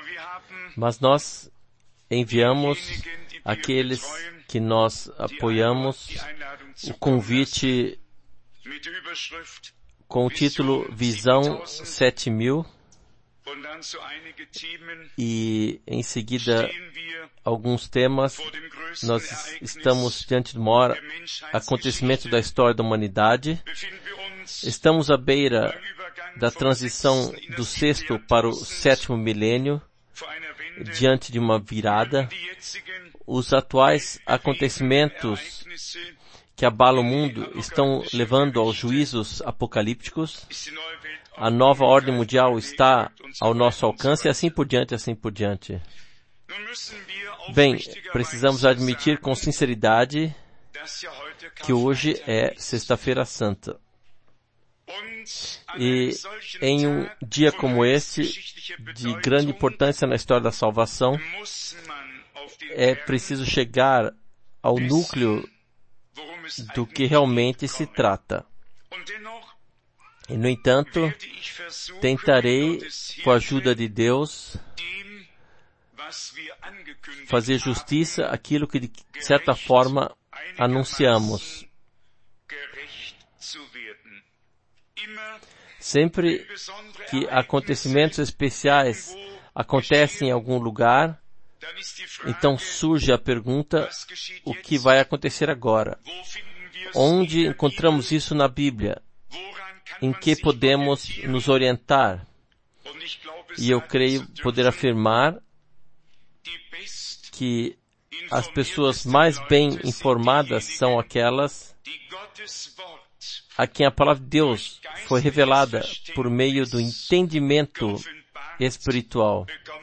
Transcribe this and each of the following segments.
Mas nós enviamos aqueles que nós apoiamos o convite com o título Visão 7000 e em seguida alguns temas. Nós estamos diante do maior acontecimento da história da humanidade. Estamos à beira da transição do 6º para o 7º milênio, diante de uma virada. Os atuais acontecimentos que abalam o mundo estão levando aos juízos apocalípticos. A nova ordem mundial está ao nosso alcance e assim por diante, assim por diante. Bem, precisamos admitir com sinceridade que hoje é Sexta-feira Santa. E em um dia como este, de grande importância na história da salvação, é preciso chegar ao núcleo do que realmente se trata. E, no entanto, tentarei, com a ajuda de Deus, fazer justiça àquilo que, de certa forma, anunciamos. Sempre que acontecimentos especiais acontecem em algum lugar, então surge a pergunta, o que vai acontecer agora? Onde encontramos isso na Bíblia? Em que podemos nos orientar? E eu creio poder afirmar que as pessoas mais bem informadas são aquelas a quem a palavra de Deus foi revelada por meio do entendimento espiritual.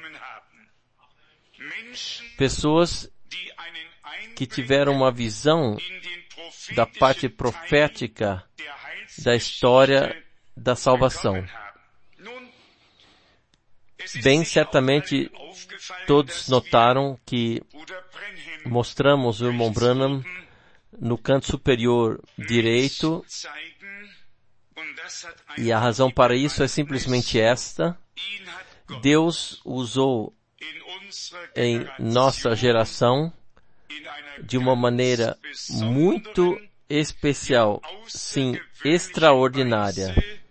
Pessoas que tiveram uma visão da parte profética da história da salvação. Bem, certamente todos notaram que mostramos o irmão Branham no canto superior direito, e a razão para isso é simplesmente esta: Deus usou em nossa geração de uma maneira muito especial, sim, extraordinária.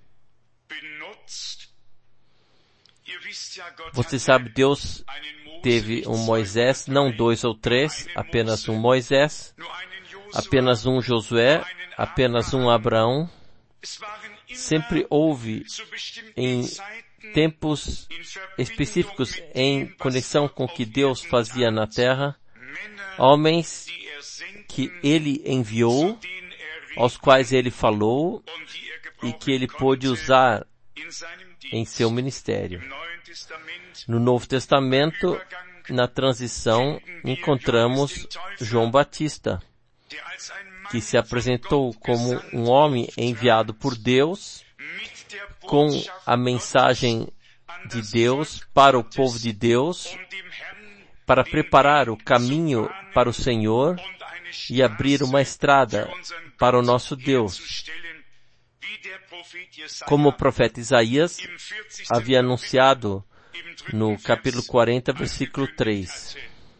Você sabe, Deus teve um Moisés, não 2 ou 3, apenas um Moisés, apenas um Josué, apenas um Abraão. Sempre houve, em tempos específicos, em conexão com o que Deus fazia na terra, homens que Ele enviou, aos quais Ele falou e que Ele pôde usar em seu ministério. No Novo Testamento, na transição, encontramos João Batista, que se apresentou como um homem enviado por Deus, com a mensagem de Deus para o povo de Deus, para preparar o caminho para o Senhor e abrir uma estrada para o nosso Deus. Como o profeta Isaías havia anunciado no capítulo 40, versículo 3.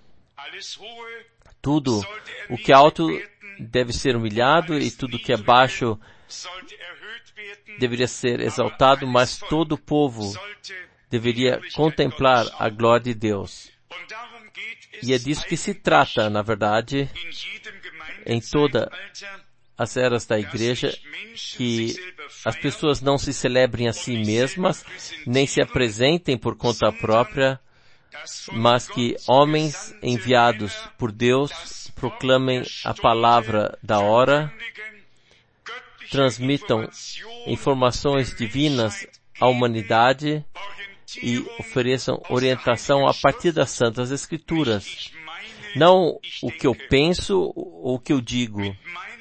Tudo o que é alto deve ser humilhado e tudo o que é baixo deveria ser exaltado, mas todo o povo deveria contemplar a glória de Deus. E é disso que se trata, na verdade, em todas as eras da igreja, que as pessoas não se celebrem a si mesmas, nem se apresentem por conta própria, mas que homens enviados por Deus proclamem a palavra da hora, transmitam informações divinas à humanidade e ofereçam orientação a partir das Santas Escrituras. Não o que eu penso ou o que eu digo.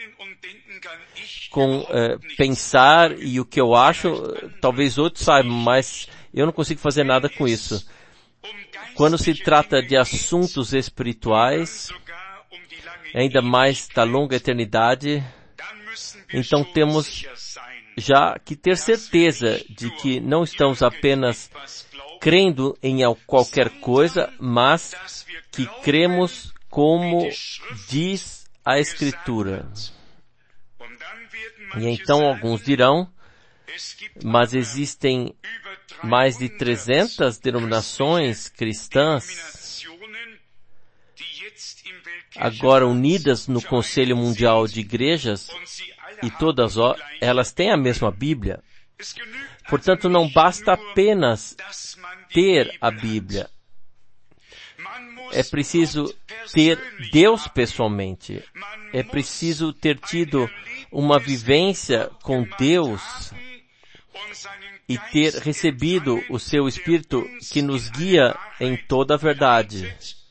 Com pensar e o que eu acho, talvez outros saibam, mas eu não consigo fazer nada com isso. Quando se trata de assuntos espirituais, ainda mais da longa eternidade, então temos já que ter certeza de que não estamos apenas crendo em qualquer coisa, mas que cremos como diz a Escritura. E então alguns dirão, mas existem mais de 300 denominações cristãs agora unidas no Conselho Mundial de Igrejas, e todas elas têm a mesma Bíblia. Portanto, não basta apenas ter a Bíblia. É preciso ter Deus pessoalmente. É preciso ter tido uma vivência com Deus e ter recebido o seu Espírito que nos guia em toda a verdade,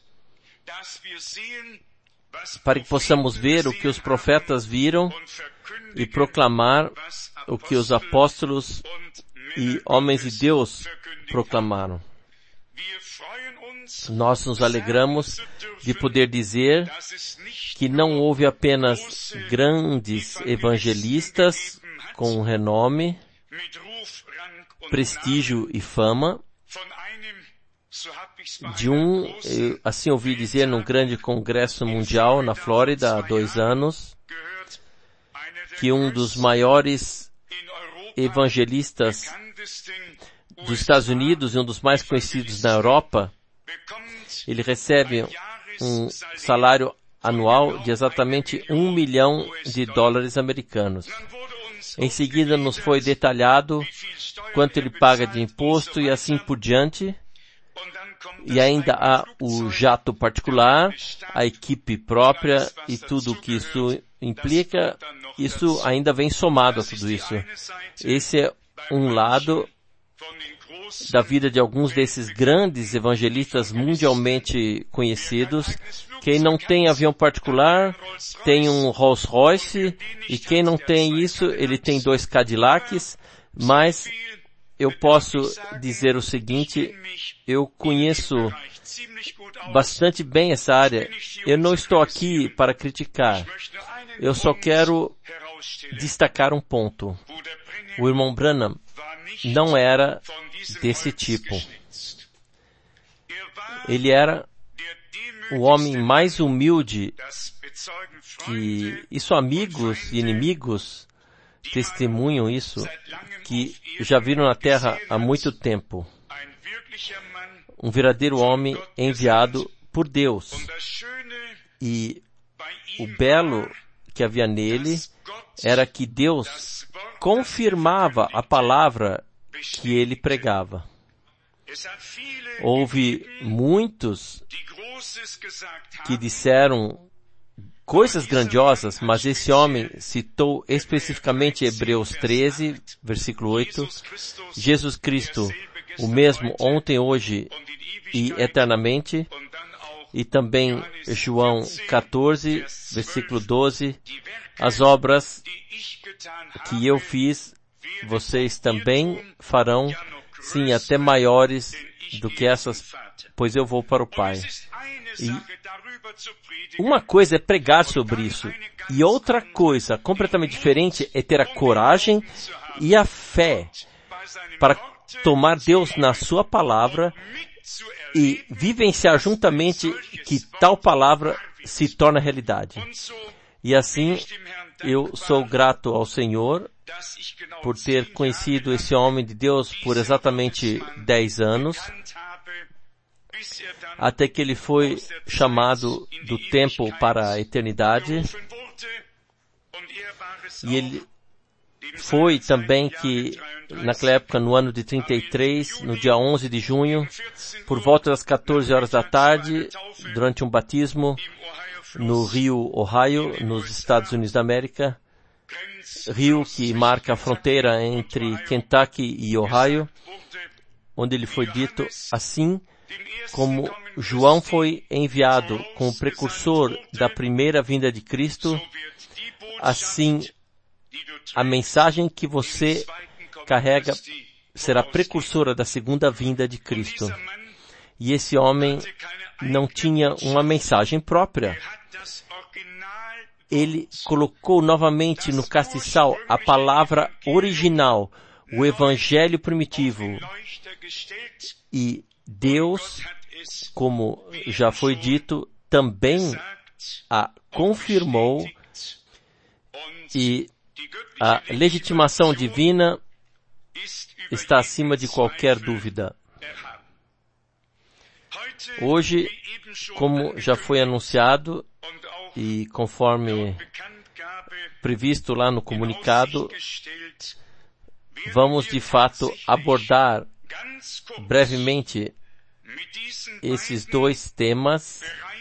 para que possamos ver o que os profetas viram e proclamar o que os apóstolos e homens de Deus proclamaram. Nós nos alegramos de poder dizer que não houve apenas grandes evangelistas com renome, prestígio e fama. Assim ouvi dizer num grande congresso mundial na Flórida há 2 anos, que um dos maiores evangelistas dos Estados Unidos e um dos mais conhecidos na Europa, ele recebe um salário anual de exatamente $1 milhão americanos. Em seguida nos foi detalhado quanto ele paga de imposto e assim por diante. E ainda há o jato particular, a equipe própria e tudo o que isso implica. Isso ainda vem somado a tudo isso. Esse é um lado da vida de alguns desses grandes evangelistas mundialmente conhecidos. Quem não tem avião particular tem um Rolls Royce, e quem não tem isso, ele tem 2 Cadillacs, mas eu posso dizer o seguinte, eu conheço bastante bem essa área. Eu não estou aqui para criticar. Eu só quero destacar um ponto. O irmão Branham não era desse tipo. Ele era o homem mais humilde que, isso amigos e inimigos testemunham isso, que já viram na terra há muito tempo. Um verdadeiro homem enviado por Deus. E o belo que havia nele era que Deus confirmava a palavra que ele pregava. Houve muitos que disseram coisas grandiosas, mas esse homem citou especificamente Hebreus 13, versículo 8, Jesus Cristo, o mesmo ontem, hoje e eternamente, e também João 14, versículo 12, as obras que eu fiz, vocês também farão, sim, até maiores do que essas, pois eu vou para o Pai. E uma coisa é pregar sobre isso, e outra coisa completamente diferente é ter a coragem e a fé para tomar Deus na sua palavra e vivenciar juntamente que tal palavra se torna realidade. E assim, eu sou grato ao Senhor por ter conhecido esse homem de Deus por exatamente 10 anos, até que ele foi chamado do tempo para a eternidade. E ele foi também que, naquela época, no ano de 33, no dia 11 de junho, por volta das 14 horas da tarde, durante um batismo no rio Ohio, nos Estados Unidos da América, rio que marca a fronteira entre Kentucky e Ohio, onde ele foi dito assim, como João foi enviado como precursor da primeira vinda de Cristo, assim a mensagem que você carrega será precursora da segunda vinda de Cristo. E esse homem não tinha uma mensagem própria. Ele colocou novamente no castiçal a palavra original, o evangelho primitivo, E Deus, como já foi dito, também a confirmou, e a legitimação divina está acima de qualquer dúvida. Hoje, como já foi anunciado e conforme previsto lá no comunicado, vamos de fato abordar brevemente esses dois temas.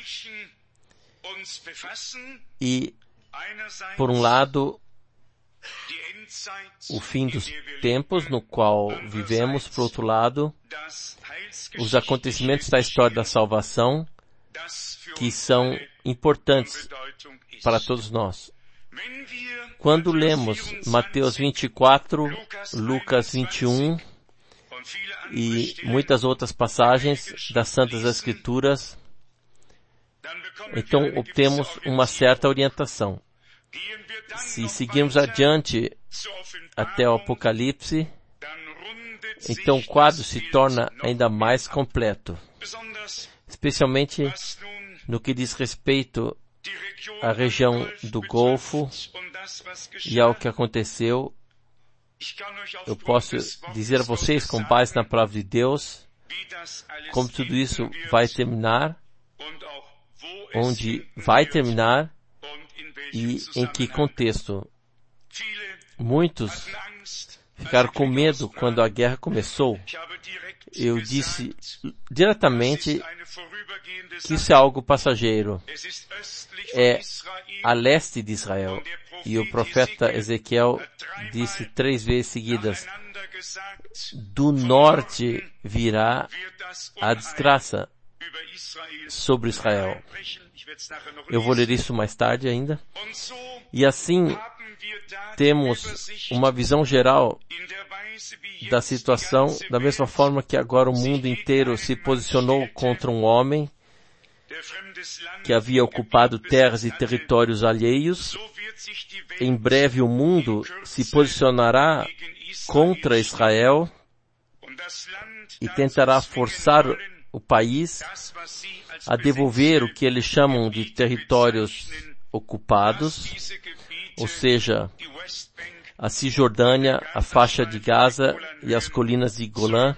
E, por um lado, o fim dos tempos no qual vivemos, por outro lado, os acontecimentos da história da salvação, que são importantes para todos nós. Quando lemos Mateus 24, Lucas 21 e muitas outras passagens das Santas Escrituras, então obtemos uma certa orientação. Se seguirmos adiante até o Apocalipse, então o quadro se torna ainda mais completo, especialmente no que diz respeito à região do Golfo e ao que aconteceu. Eu posso dizer a vocês, com base na palavra de Deus, como tudo isso vai terminar, onde vai terminar e em que contexto. Muitos ficaram com medo quando a guerra começou. Eu disse diretamente que isso é algo passageiro. É a leste de Israel. E o profeta Ezequiel disse 3 vezes seguidas: do norte virá a desgraça sobre Israel. Eu vou ler isso mais tarde ainda. E assim, temos uma visão geral da situação, da mesma forma que agora o mundo inteiro se posicionou contra um homem que havia ocupado terras e territórios alheios. Em breve o mundo se posicionará contra Israel e tentará forçar o país a devolver o que eles chamam de territórios ocupados, ou seja, a Cisjordânia, a faixa de Gaza e as colinas de Golã.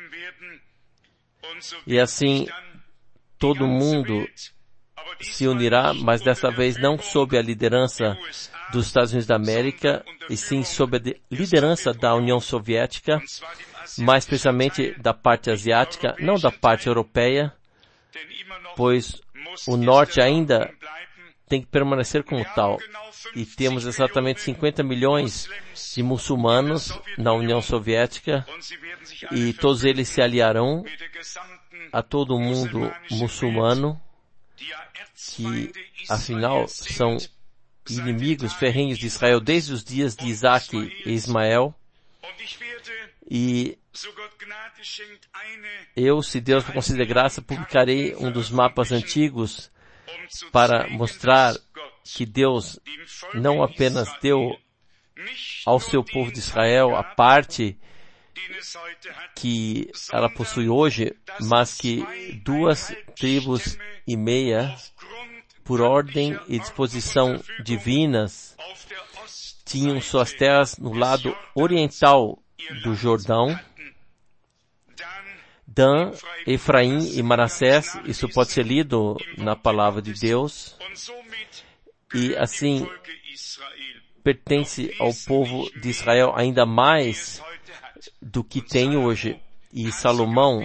E assim, todo mundo se unirá, mas dessa vez não sob a liderança dos Estados Unidos da América, e sim sob a liderança da União Soviética, mais especialmente da parte asiática, não da parte europeia, pois o norte ainda tem que permanecer como tal. E temos exatamente 50 milhões de muçulmanos na União Soviética, e todos eles se aliarão a todo o mundo muçulmano, que afinal são inimigos ferrenhos de Israel desde os dias de Isaac e Ismael. E eu, se Deus me conceder graça, publicarei um dos mapas antigos para mostrar que Deus não apenas deu ao seu povo de Israel a parte que ela possui hoje, mas que 2,5 tribos, por ordem e disposição divinas, tinham suas terras no lado oriental do Jordão. Dan, Efraim e Manassés, isso pode ser lido na palavra de Deus, e assim pertence ao povo de Israel ainda mais do que tem hoje. E Salomão,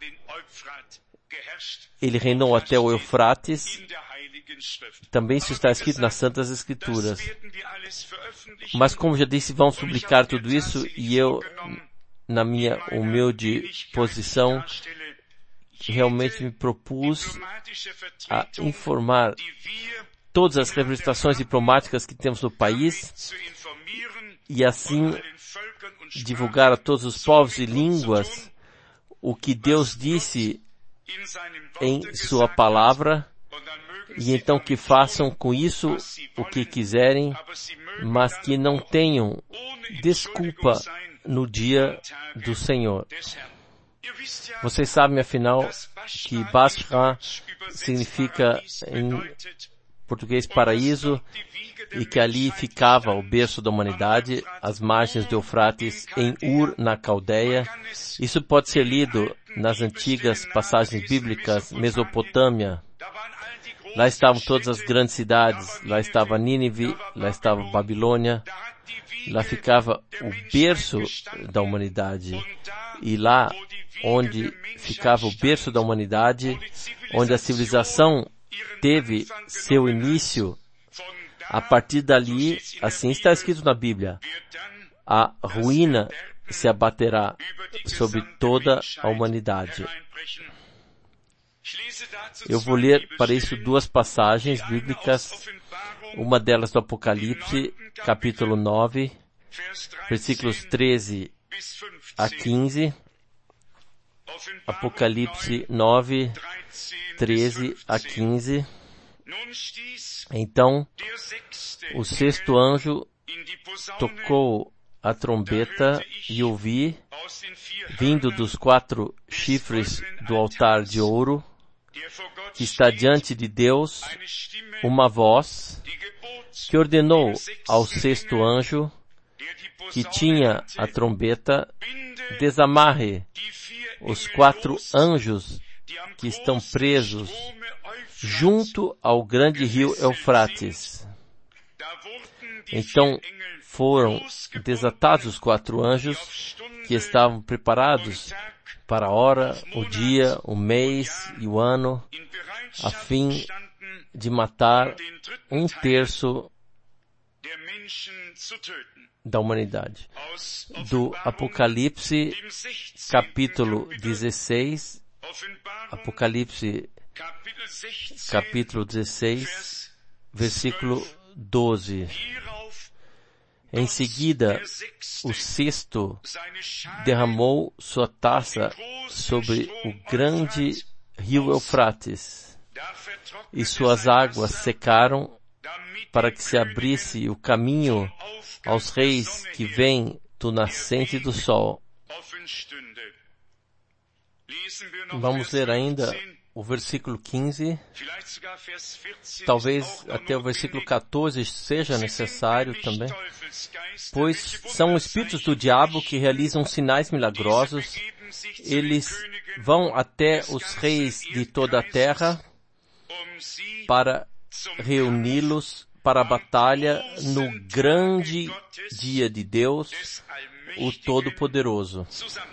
ele reinou até o Eufrates, também isso está escrito nas Santas Escrituras. Mas como já disse, vamos publicar tudo isso, e eu, na minha humilde posição, realmente me propus a informar todas as representações diplomáticas que temos no país, e assim divulgar a todos os povos e línguas o que Deus disse em sua palavra, e então que façam com isso o que quiserem, mas que não tenham desculpa no dia do Senhor. Vocês sabem, afinal, que Basra significa em português paraíso, e que ali ficava o berço da humanidade, às margens do Eufrates, em Ur, na Caldeia. Isso pode ser lido nas antigas passagens bíblicas, Mesopotâmia. Lá estavam todas as grandes cidades, lá estava Nínive, lá estava Babilônia, lá ficava o berço da humanidade. E lá onde ficava o berço da humanidade, onde a civilização teve seu início, a partir dali, assim está escrito na Bíblia, a ruína se abaterá sobre toda a humanidade. Eu vou ler para isso duas passagens bíblicas, uma delas do Apocalipse, capítulo 9, versículos 13 a 15. Apocalipse 9, 13 a 15. Então, o sexto anjo tocou a trombeta e ouvi, vindo dos 4 chifres do altar de ouro, que está diante de Deus, uma voz que ordenou ao sexto anjo, que tinha a trombeta, desamarre os 4 anjos que estão presos junto ao grande rio Eufrates. Então foram desatados os 4 anjos que estavam preparados para a hora, o dia, o mês e o ano, a fim de matar 1/3 da humanidade. Do Apocalipse, capítulo 16, Apocalipse, capítulo 16, versículo 12. Em seguida, o sexto derramou sua taça sobre o grande rio Eufrates, e suas águas secaram para que se abrisse o caminho aos reis que vêm do nascente do sol. Vamos ler ainda o versículo 15, talvez até o versículo 14 seja necessário também, pois são espíritos do diabo que realizam sinais milagrosos. Eles vão até os reis de toda a terra para reuni-los para a batalha no grande dia de Deus, o Todo-Poderoso.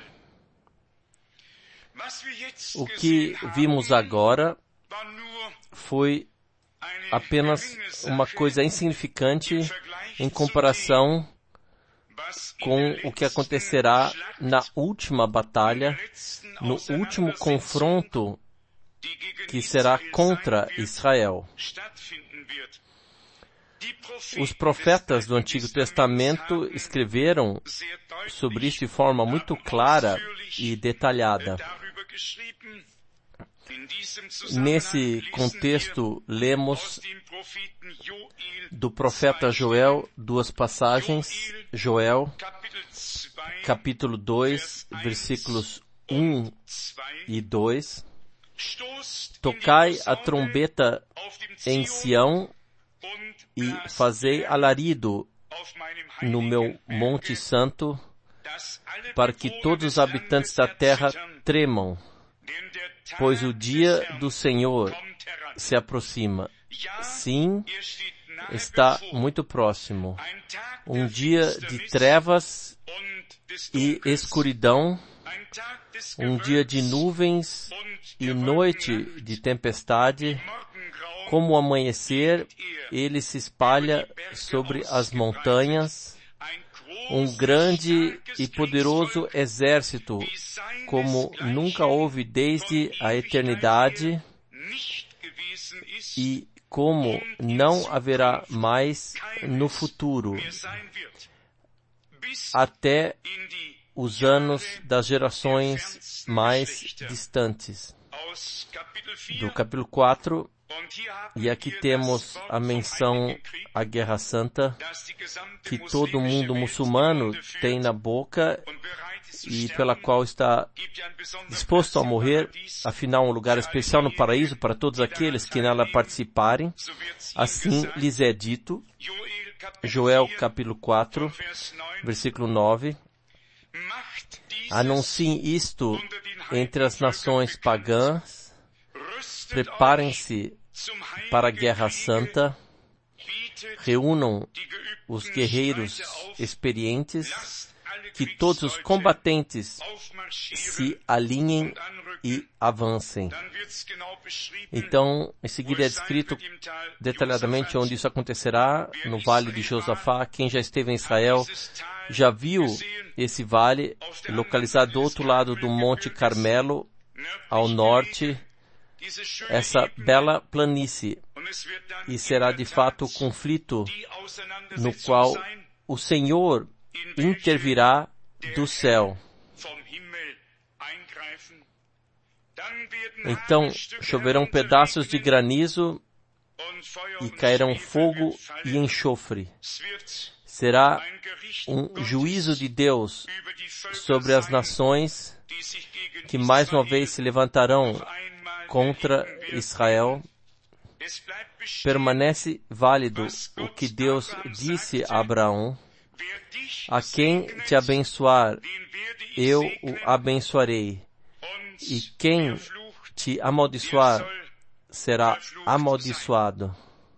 O que vimos agora foi apenas uma coisa insignificante em comparação com o que acontecerá na última batalha, no último confronto que será contra Israel. Os profetas do Antigo Testamento escreveram sobre isso de forma muito clara e detalhada. Nesse contexto, lemos do profeta Joel 2 passagens. Joel, capítulo 2, versículos 1 e 2. Tocai a trombeta em Sião e fazei alarido no meu monte santo, para que todos os habitantes da terra tremam, pois o dia do Senhor se aproxima. Sim, está muito próximo. Um dia de trevas e escuridão, um dia de nuvens e noite de tempestade. Como o amanhecer, ele se espalha sobre as montanhas. Um grande e poderoso exército, como nunca houve desde a eternidade, e como não haverá mais no futuro, até os anos das gerações mais distantes. Do capítulo 4, e aqui temos a menção à Guerra Santa, que todo mundo muçulmano tem na boca e pela qual está disposto a morrer, afinal um lugar especial no paraíso para todos aqueles que nela participarem. Assim lhes é dito, Joel capítulo 4, versículo 9, anunciem isto entre as nações pagãs, preparem-se para a guerra santa, reúnam os guerreiros experientes, que todos os combatentes se alinhem e avancem. Então, em seguida é descrito detalhadamente onde isso acontecerá, no Vale de Josafá. Quem já esteve em Israel já viu esse vale, localizado do outro lado do Monte Carmelo, ao norte, essa bela planície, e será de fato o conflito no qual o Senhor intervirá do céu. Então choverão pedaços de granizo e cairão fogo e enxofre. Será um juízo de Deus sobre as nações que mais uma vez se levantarão contra Israel. Permanece válido o que Deus disse a Abraão: a quem te abençoar, eu o abençoarei, e quem te amaldiçoar será amaldiçoado.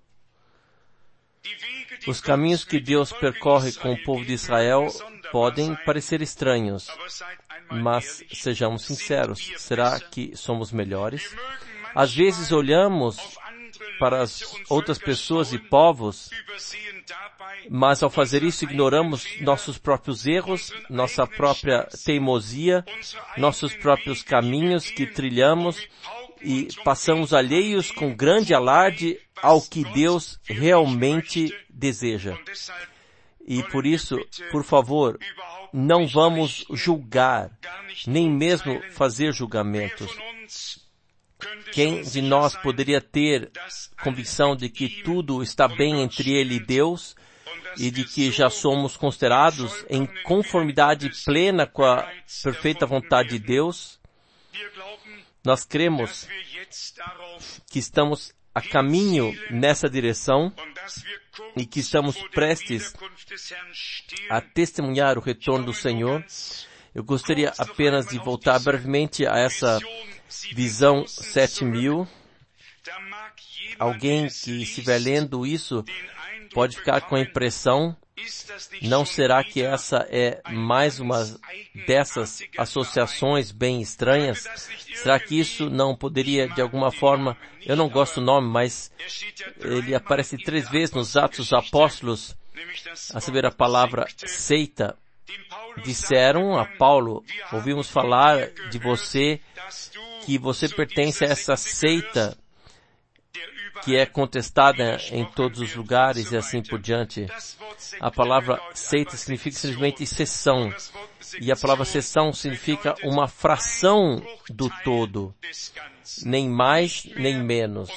Os caminhos que Deus percorre com o povo de Israel podem parecer estranhos, mas sejamos sinceros, será que somos melhores? Às vezes olhamos para as outras pessoas e povos, mas ao fazer isso ignoramos nossos próprios erros, nossa própria teimosia, nossos próprios caminhos que trilhamos e passamos alheios com grande alarde ao que Deus realmente deseja. E por isso, por favor, não vamos julgar, nem mesmo fazer julgamentos. Quem de nós poderia ter convicção de que tudo está bem entre ele e Deus e de que já somos considerados em conformidade plena com a perfeita vontade de Deus? Nós cremos que estamos a caminho nessa direção e que estamos prestes a testemunhar o retorno do Senhor. Eu gostaria apenas de voltar brevemente a essa visão 7000. Alguém que estiver lendo isso pode ficar com a impressão, não será que essa é mais uma dessas associações bem estranhas? Será que isso não poderia, de alguma forma, eu não gosto do nome, mas ele aparece 3 vezes nos Atos dos Apóstolos, a saber, a palavra seita. Disseram a Paulo: ouvimos falar de você, que você pertence a essa seita que é contestada em todos os lugares e assim por diante. A palavra seita significa simplesmente seção. E a palavra seção significa uma fração do todo. Nem mais, nem menos.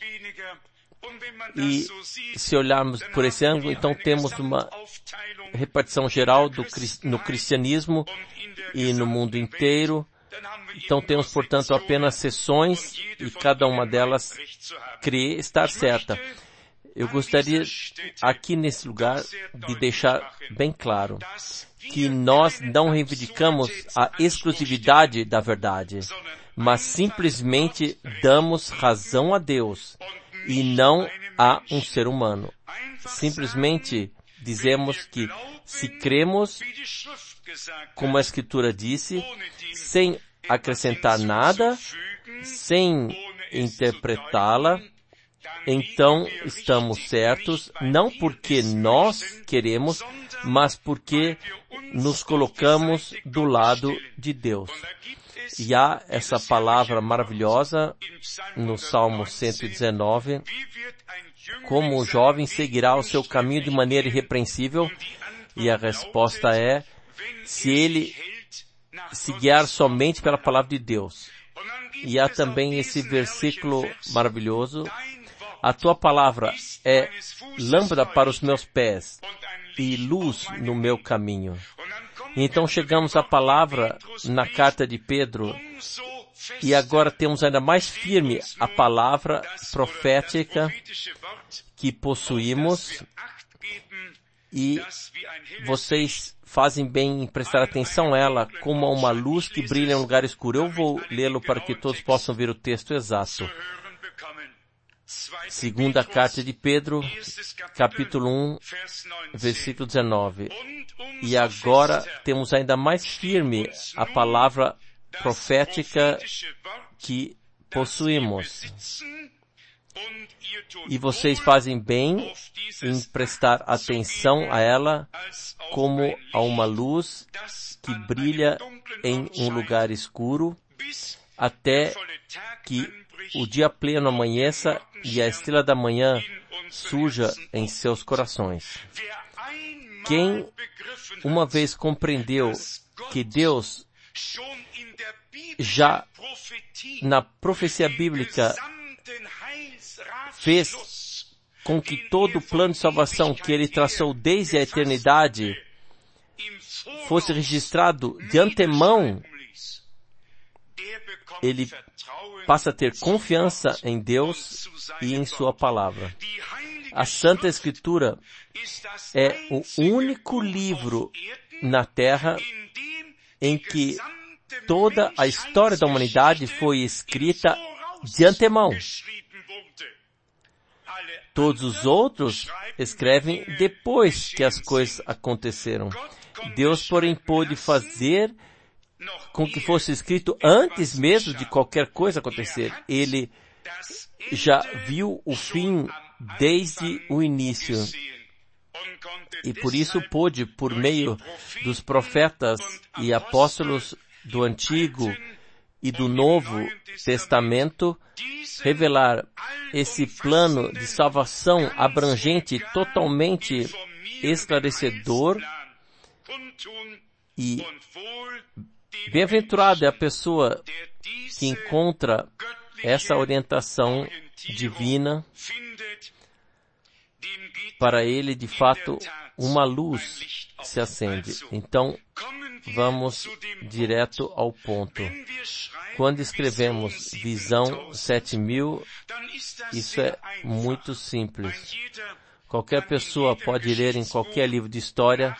E se olharmos por esse ângulo, então temos uma repartição geral no cristianismo e no mundo inteiro. Então temos, portanto, apenas seções e cada uma delas crê estar certa. Eu gostaria aqui nesse lugar de deixar bem claro que nós não reivindicamos a exclusividade da verdade, mas simplesmente damos razão a Deus e não a um ser humano. Simplesmente dizemos que se cremos, como a Escritura disse, sem acrescentar nada, sem interpretá-la, então estamos certos, não porque nós queremos, mas porque nos colocamos do lado de Deus. E há essa palavra maravilhosa no Salmo 119, como o jovem seguirá o seu caminho de maneira irrepreensível, e a resposta é, se ele se guiar somente pela palavra de Deus. E há também esse versículo maravilhoso: a tua palavra é lâmpada para os meus pés e luz no meu caminho. E então chegamos à palavra na carta de Pedro, e agora temos ainda mais firme a palavra profética que possuímos, e vocês fazem bem em prestar atenção a ela como a uma luz que brilha em um lugar escuro. Eu vou lê-lo para que todos possam ver o texto exato. Segunda carta de Pedro, capítulo 1, versículo 19. E agora temos ainda mais firme a palavra profética que possuímos. E vocês fazem bem em prestar atenção a ela como a uma luz que brilha em um lugar escuro, até que o dia pleno amanheça e a estrela da manhã surja em seus corações. Quem uma vez compreendeu que Deus já na profecia bíblica fez com que todo o plano de salvação que Ele traçou desde a eternidade fosse registrado de antemão, ele passa a ter confiança em Deus e em Sua palavra. A Santa Escritura é o único livro na Terra em que toda a história da humanidade foi escrita de antemão. Todos os outros escrevem depois que as coisas aconteceram. Deus, porém, pôde fazer com que fosse escrito antes mesmo de qualquer coisa acontecer. Ele já viu o fim desde o início. E por isso pôde, por meio dos profetas e apóstolos do Antigo e do Novo Testamento, revelar esse plano de salvação abrangente, totalmente esclarecedor, e bem-aventurada é a pessoa que encontra essa orientação divina. Para ele, de fato, uma luz se acende. Então, vamos direto ao ponto. Quando escrevemos Visão 7000, isso é muito simples. Qualquer pessoa pode ler em qualquer livro de história.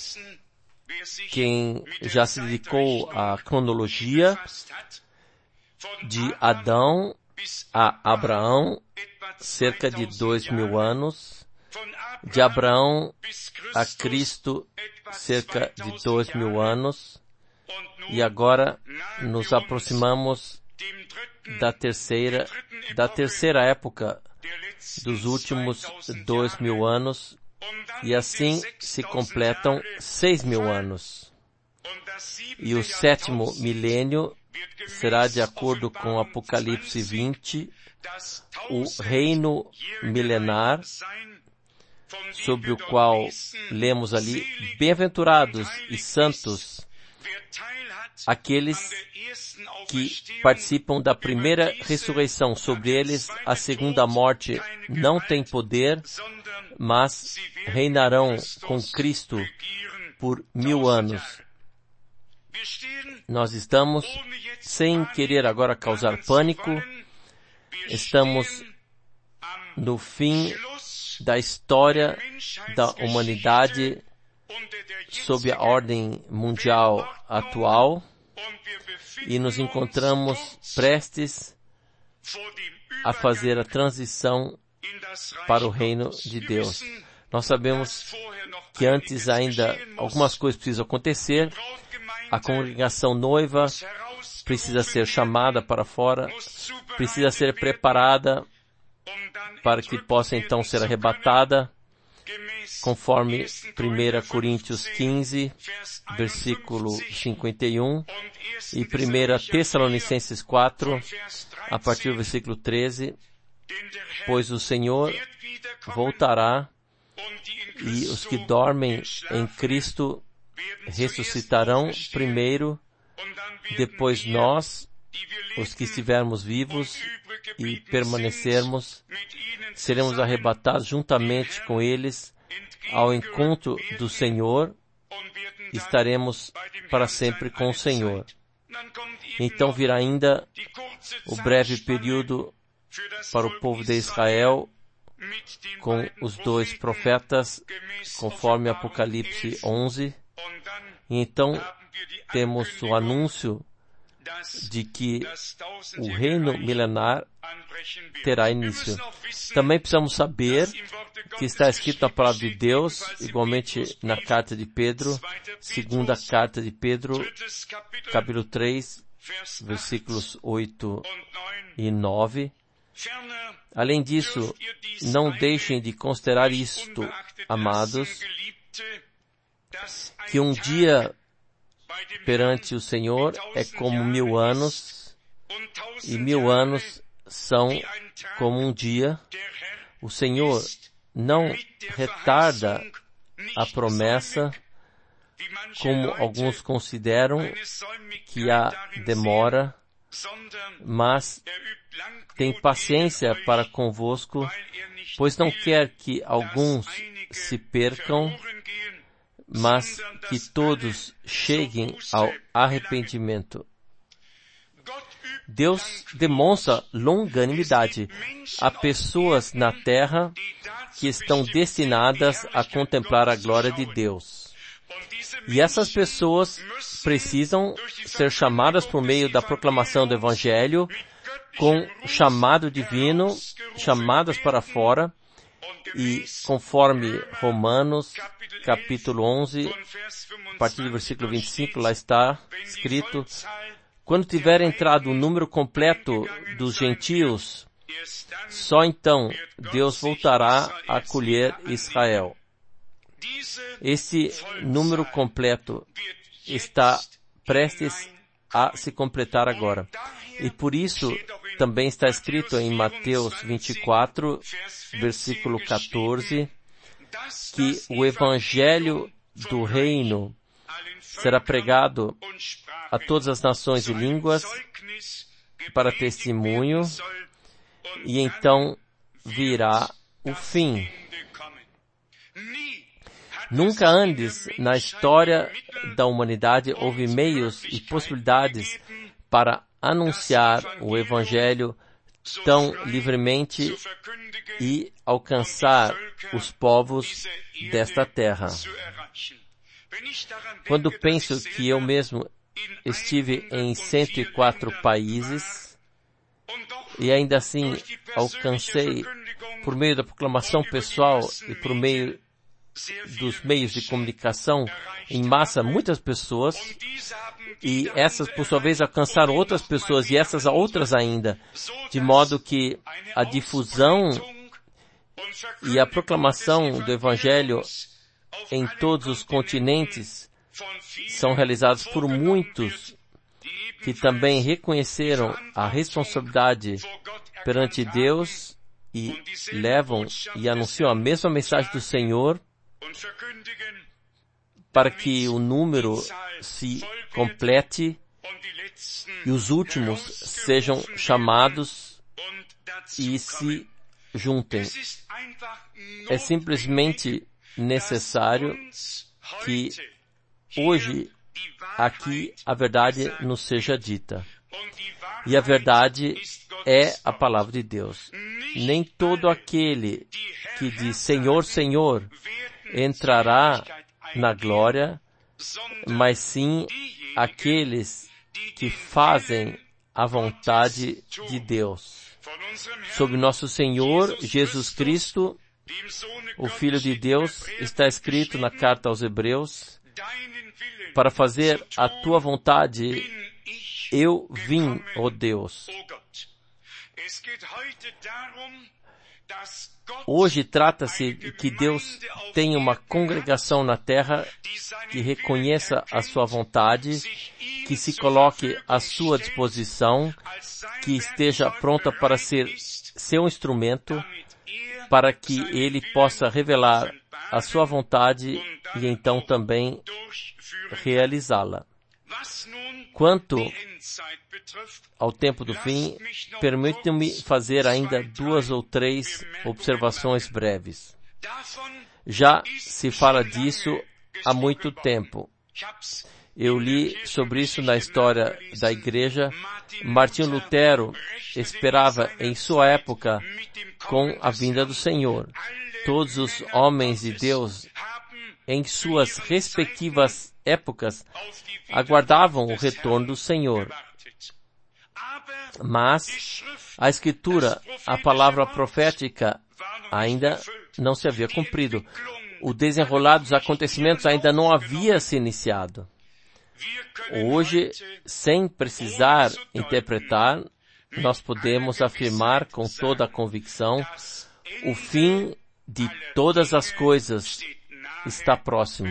Quem já se dedicou à cronologia de Adão a Abraão, cerca de 2000 anos, de Abraão a Cristo, cerca de 2000 anos, e agora nos aproximamos da terceira época dos últimos 2000 anos, e assim se completam 6000 anos. E o 7º milênio será, de acordo com Apocalipse 20, o reino milenar, sobre o qual lemos ali: bem-aventurados e santos aqueles que participam da primeira ressurreição. Sobre eles a segunda morte não tem poder, mas reinarão com Cristo por 1000 anos. Nós estamos, sem querer agora causar pânico, estamos no fim da história da humanidade sob a ordem mundial atual, e nos encontramos prestes a fazer a transição para o reino de Deus. Nós sabemos que antes ainda algumas coisas precisam acontecer. A congregação noiva precisa ser chamada para fora, precisa ser preparada para que possa então ser arrebatada, conforme 1 Coríntios 15, versículo 51, e 1 Tessalonicenses 4, a partir do versículo 13, pois o Senhor voltará e os que dormem em Cristo ressuscitarão primeiro, depois nós, os que estivermos vivos e permanecermos, seremos arrebatados juntamente com eles ao encontro do Senhor, estaremos para sempre com o Senhor. Então virá ainda o breve período para o povo de Israel, com os 2 profetas, conforme Apocalipse 11. E então temos o anúncio de que o reino milenar terá início. Também precisamos saber que está escrito na palavra de Deus, igualmente na carta de Pedro, segunda carta de Pedro, capítulo 3, versículos 8 e 9. Além disso, não deixem de considerar isto, amados, que um dia perante o Senhor é como 1000 anos, e 1000 anos são como um dia. O Senhor não retarda a promessa, como alguns consideram que há demora, mas tem paciência para convosco, pois não quer que alguns se percam, mas que todos cheguem ao arrependimento. Deus demonstra longanimidade a pessoas na terra que estão destinadas a contemplar a glória de Deus. E essas pessoas precisam ser chamadas por meio da proclamação do Evangelho, com chamado divino, chamadas para fora, e conforme Romanos, capítulo 11, a partir do versículo 25, lá está escrito: quando tiver entrado o número completo dos gentios, só então Deus voltará a acolher Israel. Esse número completo está prestes a se completar agora. E por isso também está escrito em Mateus 24, versículo 14, que o Evangelho do Reino será pregado a todas as nações e línguas para testemunho, e então virá o fim. Nunca antes na história da humanidade houve meios e possibilidades para anunciar o Evangelho tão livremente e alcançar os povos desta terra. Quando penso que eu mesmo estive em 104 países e ainda assim alcancei, por meio da proclamação pessoal e por meio dos meios de comunicação em massa, muitas pessoas, e essas por sua vez alcançaram outras pessoas e essas a outras ainda, de modo que a difusão e a proclamação do Evangelho em todos os continentes são realizados por muitos que também reconheceram a responsabilidade perante Deus e levam e anunciam a mesma mensagem do Senhor, para que o número se complete e os últimos sejam chamados e se juntem. É simplesmente necessário que hoje aqui a verdade nos seja dita. E a verdade é a palavra de Deus. Nem todo aquele que diz Senhor, Senhor entrará na glória, mas sim aqueles que fazem a vontade de Deus. Sobre nosso Senhor Jesus Cristo, o Filho de Deus, está escrito na carta aos Hebreus: para fazer a tua vontade eu vim, ó Deus. Hoje trata-se de que Deus tenha uma congregação na terra que reconheça a sua vontade, que se coloque à sua disposição, que esteja pronta para ser seu instrumento, para que ele possa revelar a sua vontade e então também realizá-la. Quanto ao tempo do fim, permitam-me fazer ainda 2 ou 3 observações breves. Já se fala disso há muito tempo. Eu li sobre isso na história da igreja. Martinho Lutero esperava em sua época com a vinda do Senhor. Todos os homens de Deus, em suas respectivas épocas, aguardavam o retorno do Senhor. Mas a Escritura, a palavra profética, ainda não se havia cumprido. O desenrolar dos acontecimentos ainda não havia se iniciado. Hoje, sem precisar interpretar, nós podemos afirmar com toda a convicção: o fim de todas as coisas está próximo.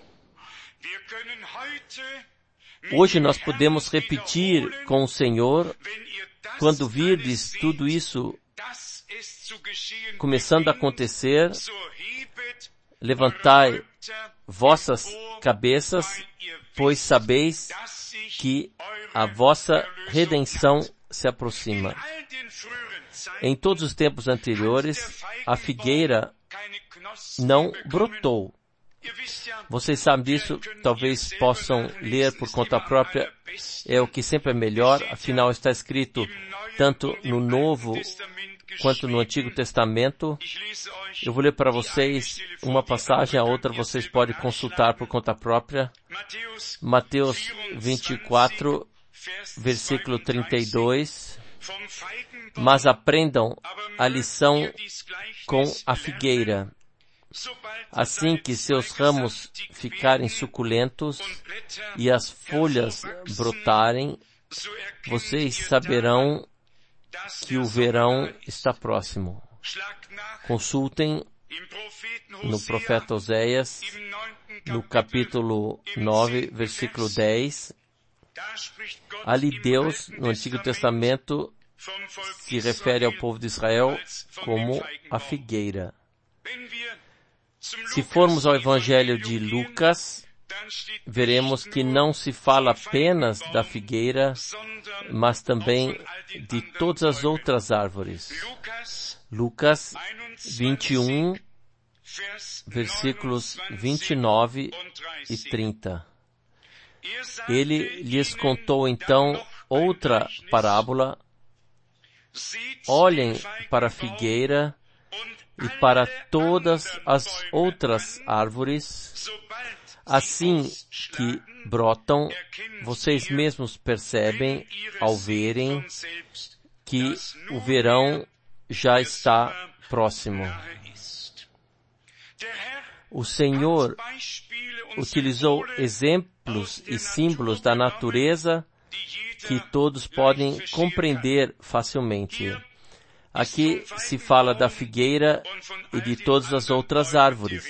Hoje nós podemos repetir com o Senhor: quando virdes tudo isso começando a acontecer, levantai vossas cabeças, pois sabeis que a vossa redenção se aproxima. Em todos os tempos anteriores, a figueira não brotou. Vocês sabem disso, talvez possam ler por conta própria, é o que sempre é melhor, afinal está escrito tanto no Novo quanto no Antigo Testamento. Eu vou ler para vocês uma passagem, a outra vocês podem consultar por conta própria. Mateus 24, versículo 32. Mas aprendam a lição com a figueira. Assim que seus ramos ficarem suculentos e as folhas brotarem, vocês saberão que o verão está próximo. Consultem no profeta Oséias, no capítulo 9, versículo 10. Ali Deus, no Antigo Testamento, se refere ao povo de Israel como a figueira. Se formos ao Evangelho de Lucas, veremos que não se fala apenas da figueira, mas também de todas as outras árvores. Lucas 21, versículos 29 e 30. Ele lhes contou então outra parábola: olhem para a figueira e para todas as outras árvores. Assim que brotam, vocês mesmos percebem, ao verem, que o verão já está próximo. O Senhor utilizou exemplos e símbolos da natureza que todos podem compreender facilmente. Aqui se fala da figueira e de todas as outras árvores.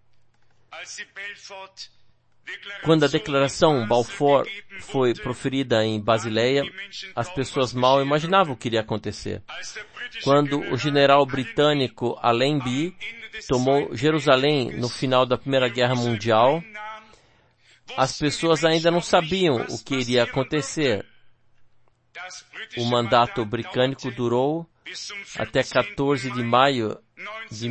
Quando a declaração Balfour foi proferida em Basileia, as pessoas mal imaginavam o que iria acontecer. Quando o general britânico Allenby tomou Jerusalém no final da Primeira Guerra Mundial, as pessoas ainda não sabiam o que iria acontecer. O mandato britânico durou até 14 de maio de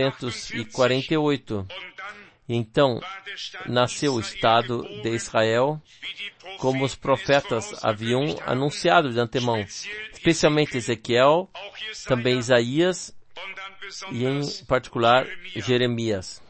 1948. E então nasceu o Estado de Israel, como os profetas haviam anunciado de antemão, especialmente Ezequiel, também Isaías e em particular Jeremias.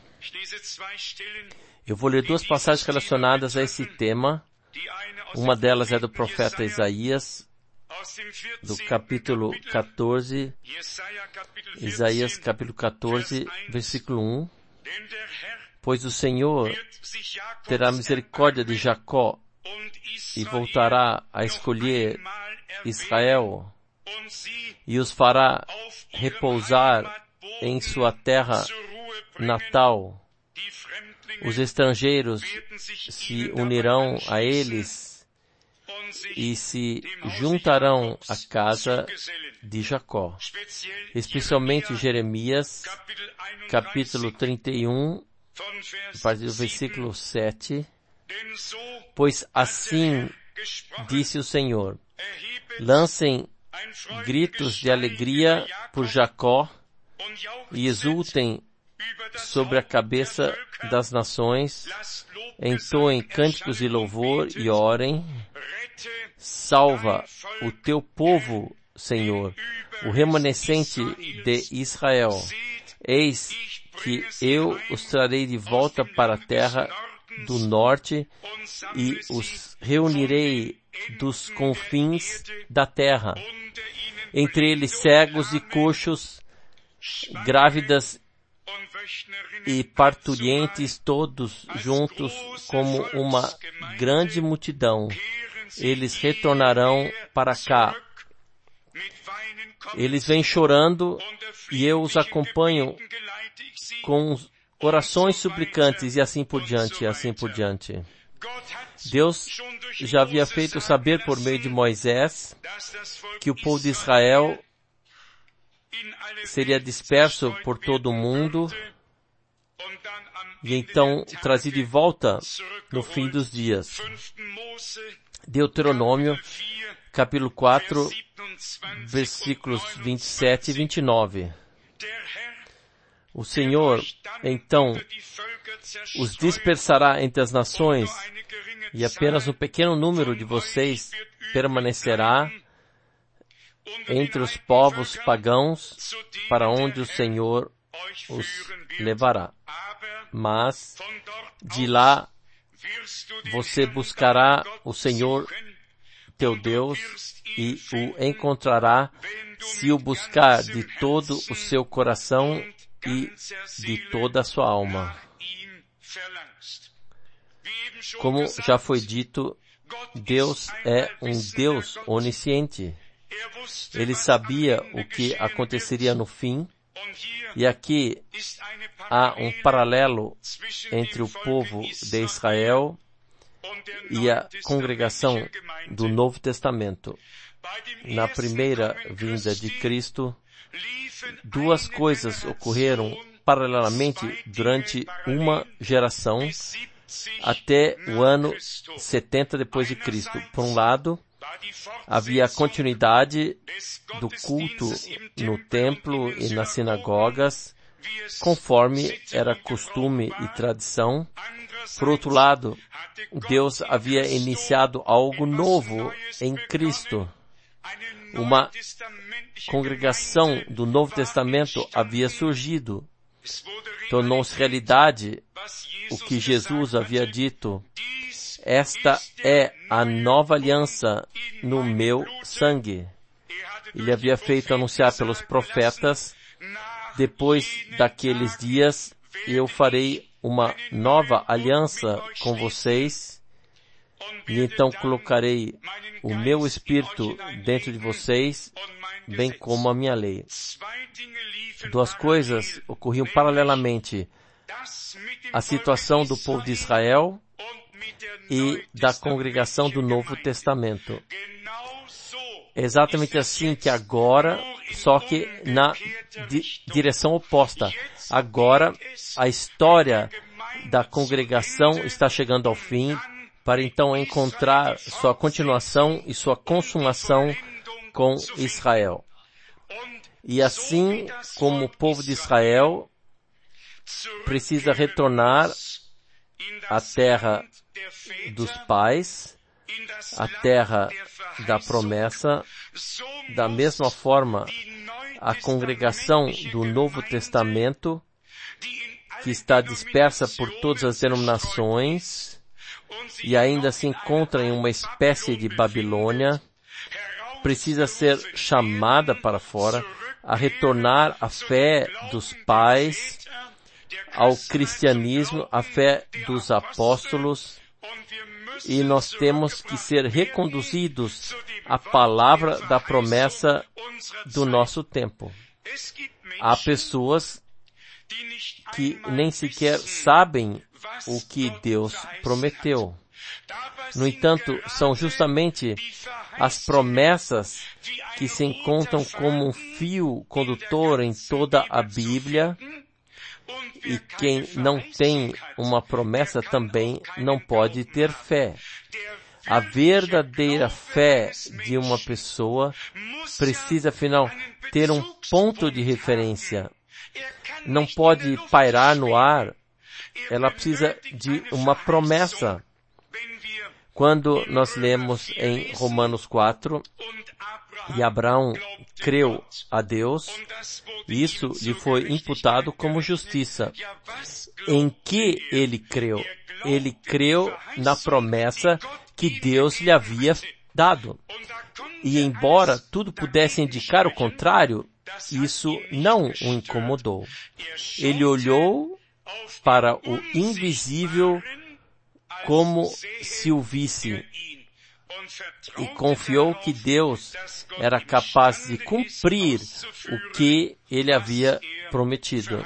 Eu vou ler duas passagens relacionadas a esse tema. Uma delas é do profeta Isaías, do capítulo 14, Isaías capítulo 14, versículo 1. Pois o Senhor terá misericórdia de Jacó e voltará a escolher Israel e os fará repousar em sua terra natal. Os estrangeiros se unirão a eles e se juntarão à casa de Jacó. Especialmente Jeremias, capítulo 31, a partir do versículo 7. Pois assim disse o Senhor: lancem gritos de alegria por Jacó e exultem sobre a cabeça das nações, entoem cânticos de louvor e orem. Salva o teu povo, Senhor, o remanescente de Israel. Eis que eu os trarei de volta para a terra do norte e os reunirei dos confins da terra. Entre eles cegos e coxos, grávidas e parturientes, todos juntos como uma grande multidão. Eles retornarão para cá. Eles vêm chorando e eu os acompanho com orações suplicantes e assim por diante, e assim por diante. Deus já havia feito saber por meio de Moisés que o povo de Israel seria disperso por todo o mundo e então trazido de volta no fim dos dias. Deuteronômio, capítulo 4, versículos 27 e 29. O Senhor, então, os dispersará entre as nações, e apenas um pequeno número de vocês permanecerá entre os povos pagãos, para onde o Senhor os levará. Mas, de lá, você buscará o Senhor teu Deus e o encontrará se o buscar de todo o seu coração e de toda a sua alma. Como já foi dito, Deus é um Deus onisciente. Ele sabia o que aconteceria no fim, e aqui há um paralelo entre o povo de Israel e a congregação do Novo Testamento. Na primeira vinda de Cristo, duas coisas ocorreram paralelamente durante uma geração até o ano 70 depois de Cristo. Por um lado, havia a continuidade do culto no templo e nas sinagogas, conforme era costume e tradição. Por outro lado, Deus havia iniciado algo novo em Cristo. Uma congregação do Novo Testamento havia surgido. Tornou-se realidade o que Jesus havia dito. Esta é a nova aliança no meu sangue. Ele havia feito anunciar pelos profetas: depois daqueles dias eu farei uma nova aliança com vocês, e então colocarei o meu espírito dentro de vocês, bem como a minha lei. Duas coisas ocorriam paralelamente: a situação do povo de Israel e da congregação do Novo Testamento. É exatamente assim que agora, só que na direção oposta. Agora, a história da congregação está chegando ao fim, para então encontrar sua continuação e sua consumação com Israel. E assim como o povo de Israel precisa retornar à terra dos pais, à terra da promessa, da mesma forma, a congregação do Novo Testamento, que está dispersa por todas as denominações e ainda se encontra em uma espécie de Babilônia, precisa ser chamada para fora, a retornar à fé dos pais, ao cristianismo, à fé dos apóstolos, e nós temos que ser reconduzidos à palavra da promessa do nosso tempo. Há pessoas que nem sequer sabem o que Deus prometeu. No entanto, são justamente as promessas que se encontram como um fio condutor em toda a Bíblia, e quem não tem uma promessa também não pode ter fé. A verdadeira fé de uma pessoa precisa, afinal, ter um ponto de referência. não pode pairar no ar. Ela precisa de uma promessa. Quando nós lemos em Romanos 4, e Abraão creu a Deus, e isso lhe foi imputado como justiça. Em que ele creu? Ele creu na promessa que Deus lhe havia dado. E embora tudo pudesse indicar o contrário, isso não o incomodou. Ele olhou para o invisível como se o visse e confiou que Deus era capaz de cumprir o que ele havia prometido.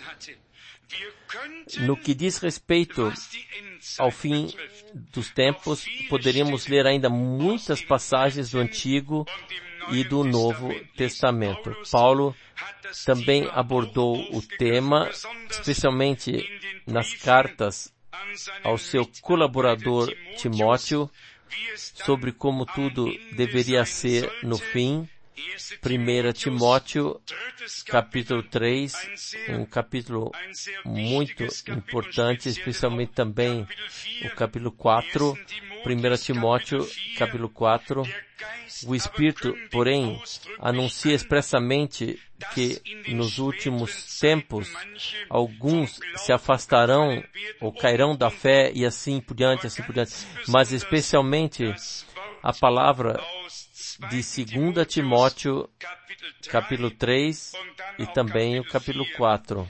No que diz respeito ao fim dos tempos, poderíamos ler ainda muitas passagens do Antigo e do Novo Testamento. Paulo também abordou o tema, especialmente nas cartas ao seu colaborador Timóteo, sobre como tudo deveria ser no fim. 1 Timóteo, capítulo 3, um capítulo muito importante, especialmente também o capítulo 4, 1 Timóteo, capítulo 4. O Espírito, porém, anuncia expressamente que nos últimos tempos alguns se afastarão ou cairão da fé e assim por diante, Mas especialmente a palavra de 2 Timóteo, capítulo 3 e também o capítulo 4.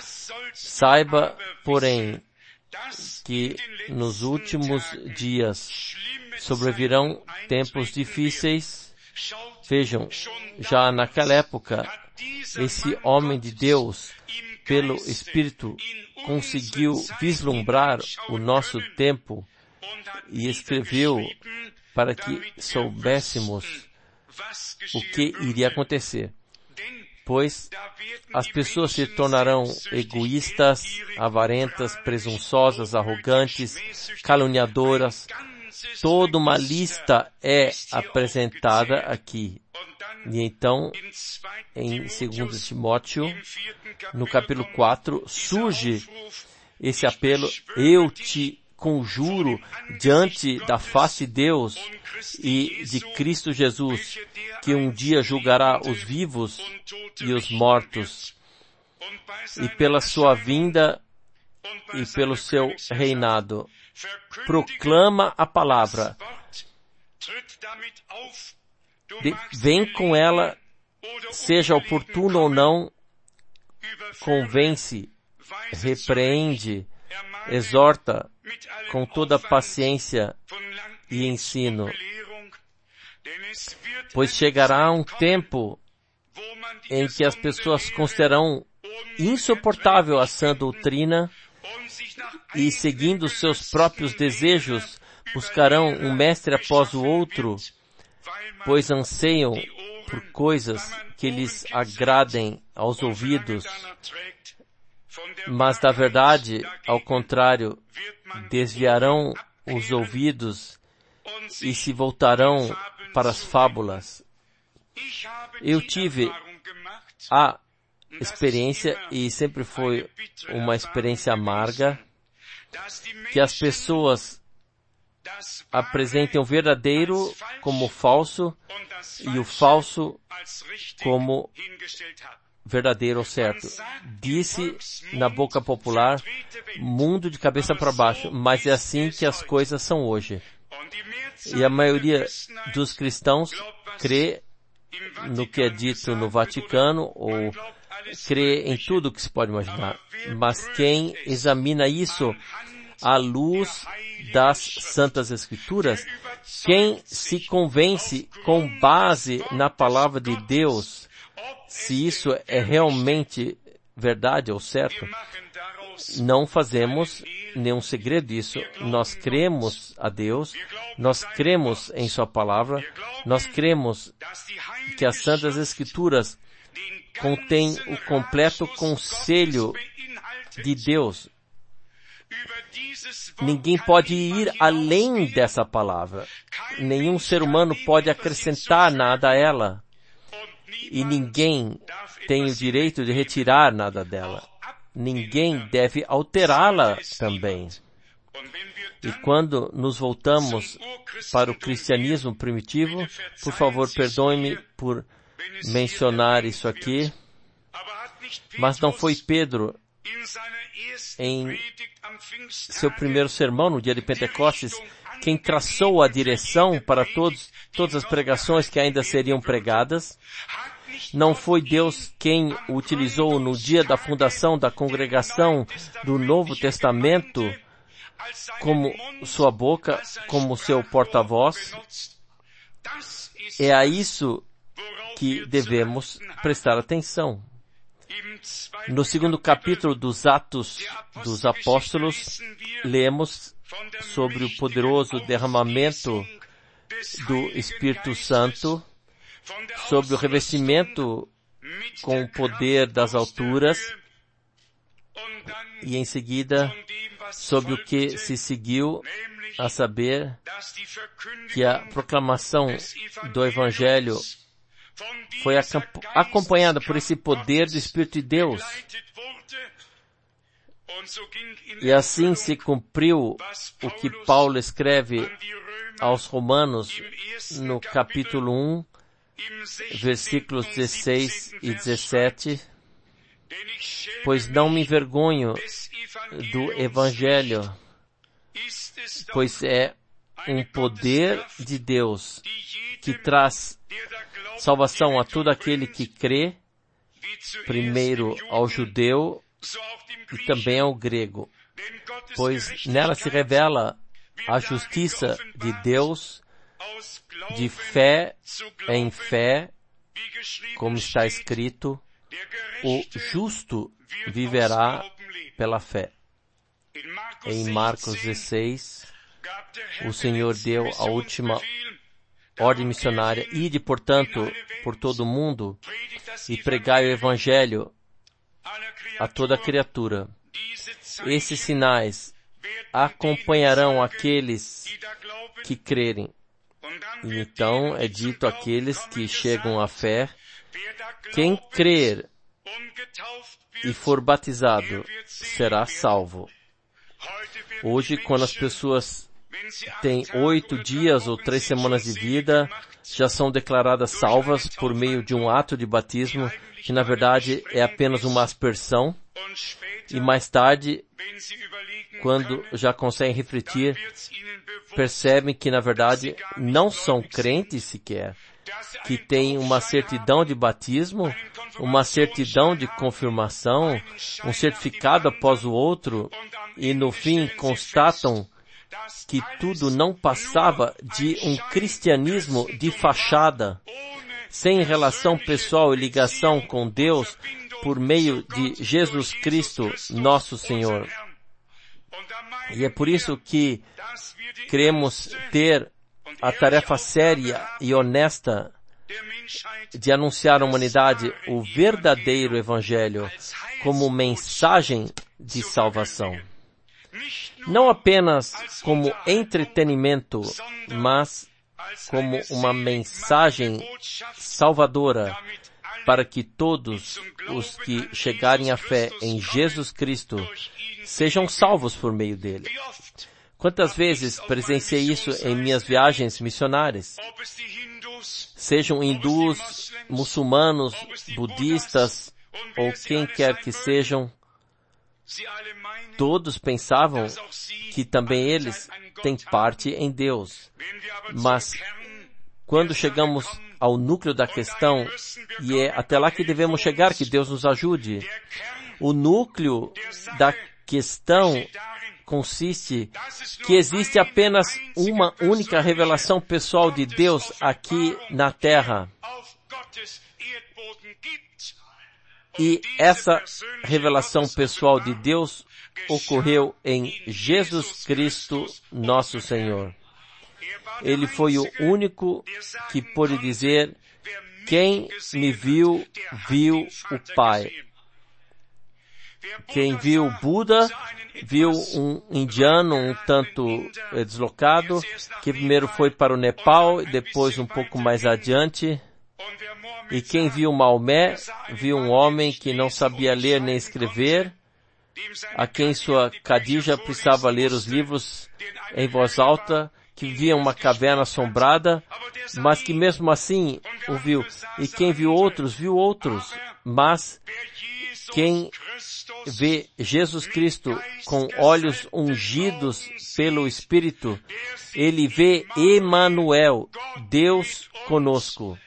Saiba, porém, que nos últimos dias sobrevirão tempos difíceis. Vejam, já naquela época, esse homem de Deus, pelo Espírito, conseguiu vislumbrar o nosso tempo e escreveu para que soubéssemos o que iria acontecer. Pois as pessoas se tornarão egoístas, avarentas, presunçosas, arrogantes, caluniadoras. Toda uma lista é apresentada aqui. E então, em 2 Timóteo, no capítulo 4, surge esse apelo: eu te conjuro diante da face de Deus e de Cristo Jesus, que um dia julgará os vivos e os mortos, e pela sua vinda e pelo seu reinado. Proclama a palavra. Vem com ela, seja oportuno ou não, convence, repreende, exorta com toda paciência e ensino. Pois chegará um tempo em que as pessoas considerarão insuportável a sã doutrina e, seguindo seus próprios desejos, buscarão um mestre após o outro, pois anseiam por coisas que lhes agradem aos ouvidos. Mas, da verdade, ao contrário, desviarão os ouvidos e se voltarão para as fábulas. Eu tive a experiência, e sempre foi uma experiência amarga, que as pessoas apresentem o verdadeiro como falso e o falso como verdadeiro ou certo. Disse na boca popular, mundo de cabeça para baixo, mas é assim que as coisas são hoje. E a maioria dos cristãos crê no que é dito no Vaticano, ou crê em tudo que se pode imaginar. Mas quem examina isso à luz das Santas Escrituras, quem se convence com base na palavra de Deus, se isso é realmente verdade ou certo, não fazemos nenhum segredo disso. Nós cremos a Deus, nós cremos em Sua palavra, nós cremos que as Santas Escrituras contêm o completo conselho de Deus. Ninguém pode ir além dessa palavra. Nenhum ser humano pode acrescentar nada a ela. e ninguém tem o direito de retirar nada dela. Ninguém deve alterá-la também. E quando nos voltamos para o cristianismo primitivo, por favor, perdoe-me por mencionar isso aqui, mas não foi Pedro, em seu primeiro sermão no dia de Pentecostes, quem traçou a direção para todas as pregações que ainda seriam pregadas? Não foi Deus quem o utilizou no dia da fundação da congregação do Novo Testamento como sua boca, como seu porta-voz? É a isso que devemos prestar atenção. No segundo capítulo dos Atos dos Apóstolos, lemos sobre o poderoso derramamento do Espírito Santo, sobre o revestimento com o poder das alturas, e em seguida sobre o que se seguiu, a saber que a proclamação do Evangelho foi acompanhada por esse poder do Espírito de Deus. E assim se cumpriu o que Paulo escreve aos Romanos no capítulo 1, versículos 16 e 17, pois não me envergonho do Evangelho, pois é um poder de Deus que traz salvação a todo aquele que crê, primeiro ao judeu e também ao grego, pois nela se revela a justiça de Deus de fé em fé, como está escrito, o justo viverá pela fé. Em Marcos 16, o Senhor deu a última ordem missionária: ide, portanto, por todo o mundo e pregai o Evangelho a toda criatura. Esses sinais acompanharão aqueles que crerem. E então é dito àqueles que chegam à fé: quem crer e for batizado será salvo. Hoje, quando as pessoas têm 8 dias ou 3 semanas de vida, já são declaradas salvas por meio de um ato de batismo, que na verdade é apenas uma aspersão. E mais tarde, quando já conseguem refletir, percebem que na verdade não são crentes sequer, que têm uma certidão de batismo, uma certidão de confirmação, um certificado após o outro, e no fim constatam que tudo não passava de um cristianismo de fachada, sem relação pessoal e ligação com Deus por meio de Jesus Cristo, nosso Senhor. E é por isso que queremos ter a tarefa séria e honesta de anunciar à humanidade o verdadeiro Evangelho como mensagem de salvação. Não apenas como entretenimento, mas como uma mensagem salvadora para que todos os que chegarem à fé em Jesus Cristo sejam salvos por meio dele. Quantas vezes presenciei isso em minhas viagens missionárias? Sejam hindus, muçulmanos, budistas ou quem quer que sejam, todos pensavam que também eles têm parte em Deus. Mas quando chegamos ao núcleo da questão, e é até lá que devemos chegar, que Deus nos ajude, o núcleo da questão consiste que existe apenas uma única revelação pessoal de Deus aqui na Terra. E essa revelação pessoal de Deus ocorreu em Jesus Cristo, nosso Senhor. Ele foi o único que pôde dizer: quem me viu, viu o Pai. Quem viu Buda, viu um indiano um tanto deslocado, que primeiro foi para o Nepal e depois um pouco mais adiante, E quem viu Maomé, viu um homem que não sabia ler nem escrever, a quem sua Khadija precisava ler os livros em voz alta, que vivia em uma caverna assombrada, mas que mesmo assim o viu. E quem viu outros, mas quem vê Jesus Cristo com olhos ungidos pelo Espírito, ele vê Emanuel, Deus conosco.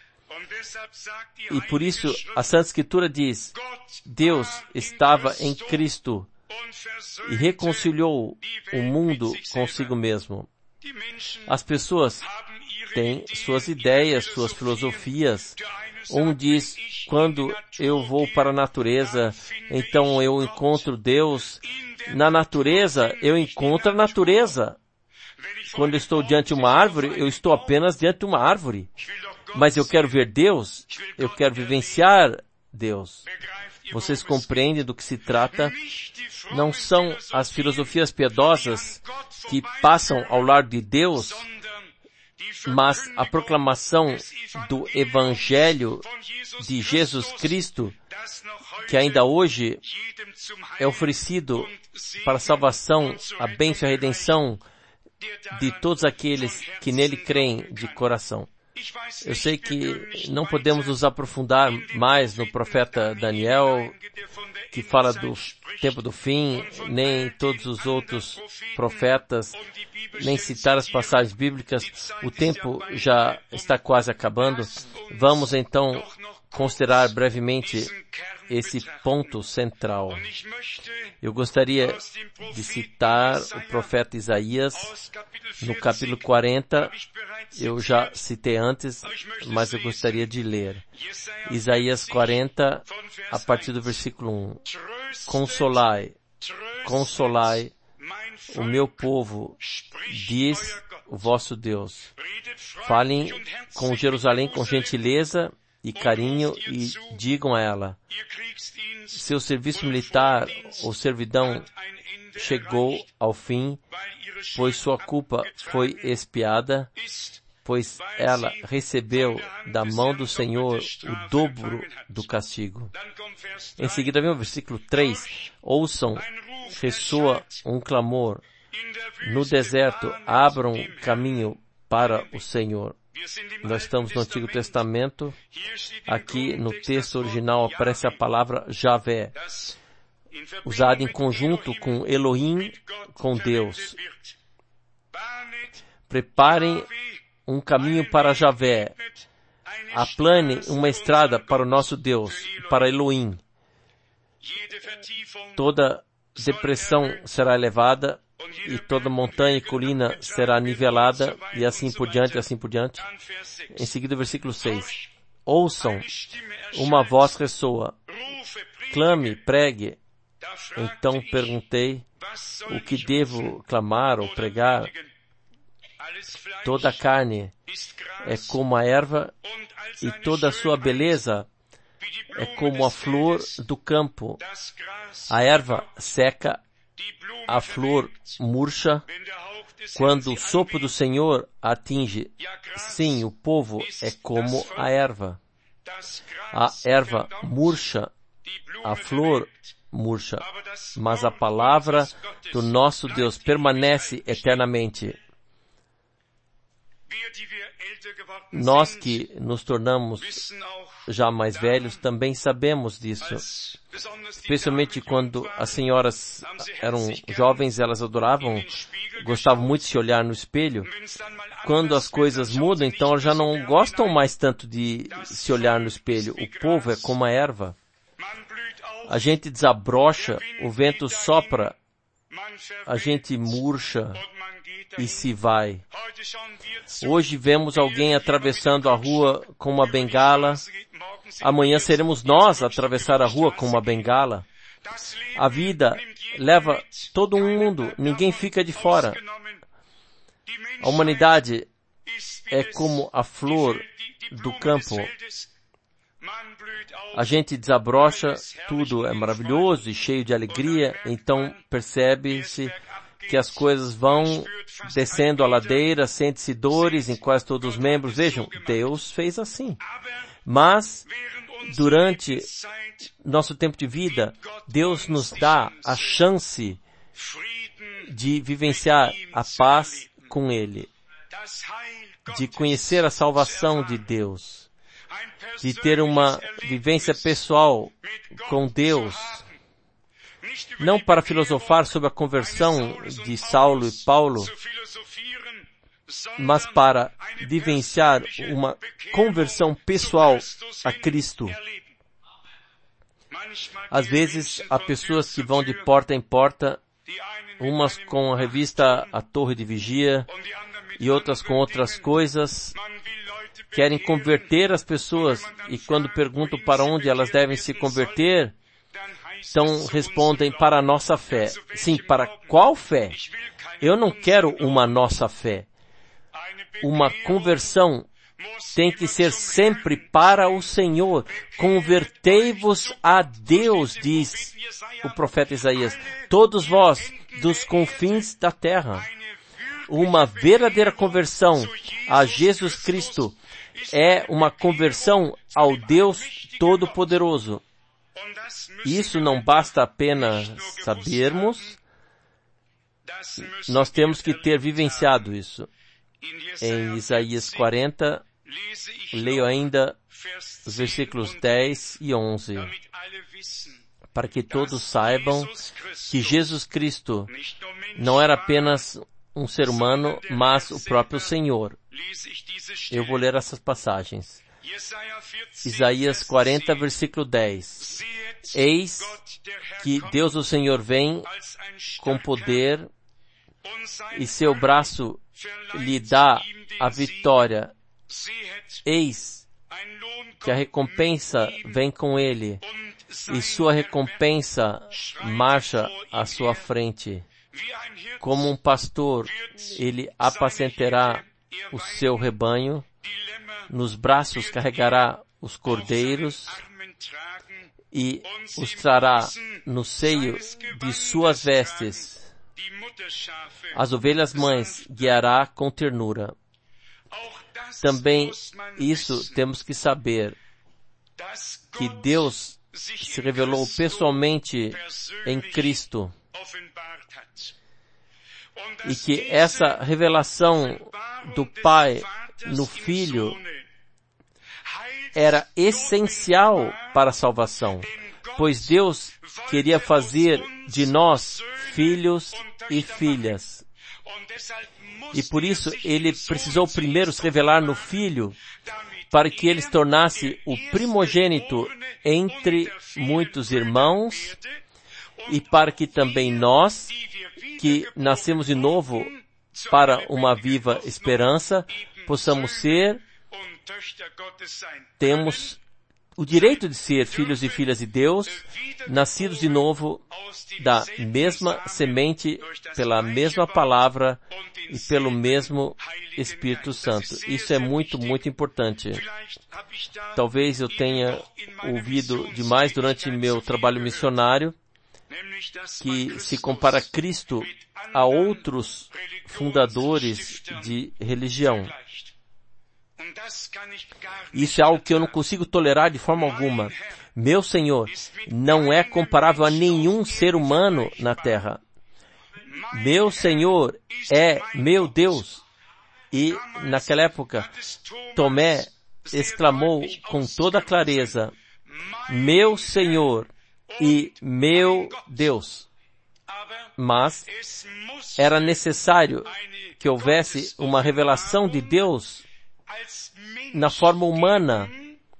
E por isso a Santa Escritura diz, Deus estava em Cristo e reconciliou o mundo consigo mesmo. As pessoas têm suas ideias, suas filosofias. Um diz, quando eu vou para a natureza, então eu encontro Deus. Na natureza, eu encontro a natureza. Quando estou diante de uma árvore, eu estou apenas diante de uma árvore. Mas eu quero ver Deus, eu quero vivenciar Deus. Vocês compreendem do que se trata? Não são as filosofias piedosas que passam ao lado de Deus, mas a proclamação do Evangelho de Jesus Cristo, que ainda hoje é oferecido para a salvação, a bênção e a redenção de todos aqueles que nele creem de coração. Eu sei que não podemos nos aprofundar mais no profeta Daniel, que fala do tempo do fim, nem todos os outros profetas, nem citar as passagens bíblicas. O tempo já está quase acabando. Vamos então considerar brevemente esse ponto central. Eu gostaria de citar o profeta Isaías no capítulo 40. Eu já citei antes, mas eu gostaria de ler. Isaías 40, a partir do versículo 1. Consolai, consolai o meu povo, diz o vosso Deus. Falem com Jerusalém com gentileza e carinho e digam a ela, seu serviço militar ou servidão chegou ao fim, pois sua culpa foi expiada, pois ela recebeu da mão do Senhor o dobro do castigo. Em seguida vem o versículo 3. Ouçam, ressoa um clamor. No deserto, abram caminho para o Senhor. Nós estamos no Antigo Testamento. Aqui no texto original aparece a palavra Javé, usada em conjunto com Elohim, com Deus. Preparem um caminho para Javé. Aplane uma estrada para o nosso Deus, para Elohim. Toda depressão será elevada e toda montanha e colina será nivelada e assim por diante, assim por diante. Em seguida, o versículo 6. Ouçam, uma voz ressoa. Clame, pregue. Então perguntei, o que devo clamar ou pregar? Toda a carne é como a erva e toda a sua beleza é como a flor do campo. A erva seca, a flor murcha, quando o sopro do Senhor atinge. Sim, o povo é como a erva. A erva murcha, a flor murcha, mas a palavra do nosso Deus permanece eternamente. Nós que nos tornamos já mais velhos também sabemos disso. Especialmente quando as senhoras eram jovens, elas adoravam, gostavam muito de se olhar no espelho. Quando as coisas mudam, então elas já não gostam mais tanto de se olhar no espelho. O povo é como a erva. A gente desabrocha, o vento sopra, a gente murcha e se vai. Hoje vemos alguém atravessando a rua com uma bengala. Amanhã seremos nós a atravessar a rua com uma bengala. A vida leva todo mundo, ninguém fica de fora. A humanidade é como a flor do campo. A gente desabrocha, tudo é maravilhoso e cheio de alegria, então percebe-se que as coisas vão descendo a ladeira, sente-se dores em quase todos os membros. Vejam, Deus fez assim. Mas, durante nosso tempo de vida, Deus nos dá a chance de vivenciar a paz com Ele, de conhecer a salvação de Deus, de ter uma vivência pessoal com Deus, não para filosofar sobre a conversão de Saulo e Paulo, mas para vivenciar uma conversão pessoal a Cristo. Às vezes, há pessoas que vão de porta em porta, umas com a revista A Torre de Vigia e outras com outras coisas, querem converter as pessoas, e quando perguntam para onde elas devem se converter, então respondem: para a nossa fé. Sim, para qual fé? Eu não quero uma nossa fé. Uma conversão tem que ser sempre para o Senhor. Convertei-vos a Deus, diz o profeta Isaías, todos vós dos confins da terra. Uma verdadeira conversão a Jesus Cristo é uma conversão ao Deus Todo-Poderoso. Isso não basta apenas sabermos, nós temos que ter vivenciado isso. Em Isaías 40, leio ainda os versículos 10 e 11, para que todos saibam que Jesus Cristo não era apenas um ser humano, mas o próprio Senhor. Eu vou ler essas passagens. Isaías 40, versículo 10. Eis que Deus o Senhor vem com poder e seu braço lhe dá a vitória. Eis que a recompensa vem com ele e sua recompensa marcha à sua frente. Como um pastor, ele apacentará o seu rebanho, nos braços carregará os cordeiros e os trará no seio de suas vestes. As ovelhas mães guiará com ternura. Também isso temos que saber, que Deus se revelou pessoalmente em Cristo e que essa revelação do Pai no Filho era essencial para a salvação, pois Deus queria fazer de nós filhos e filhas. E por isso Ele precisou primeiro se revelar no Filho, para que Ele se tornasse o primogênito entre muitos irmãos, e para que também nós, que nascemos de novo para uma viva esperança, possamos ser, temos o direito de ser filhos e filhas de Deus, nascidos de novo da mesma semente, pela mesma palavra e pelo mesmo Espírito Santo. Isso é muito, muito importante. Talvez eu tenha ouvido demais durante meu trabalho missionário que se compara Cristo a outros fundadores de religião. Isso é algo que eu não consigo tolerar de forma alguma. Meu Senhor não é comparável a nenhum ser humano na terra. Meu Senhor é meu Deus. E naquela época, Tomé exclamou com toda clareza: meu Senhor e meu Deus. Mas era necessário que houvesse uma revelação de Deus na forma humana,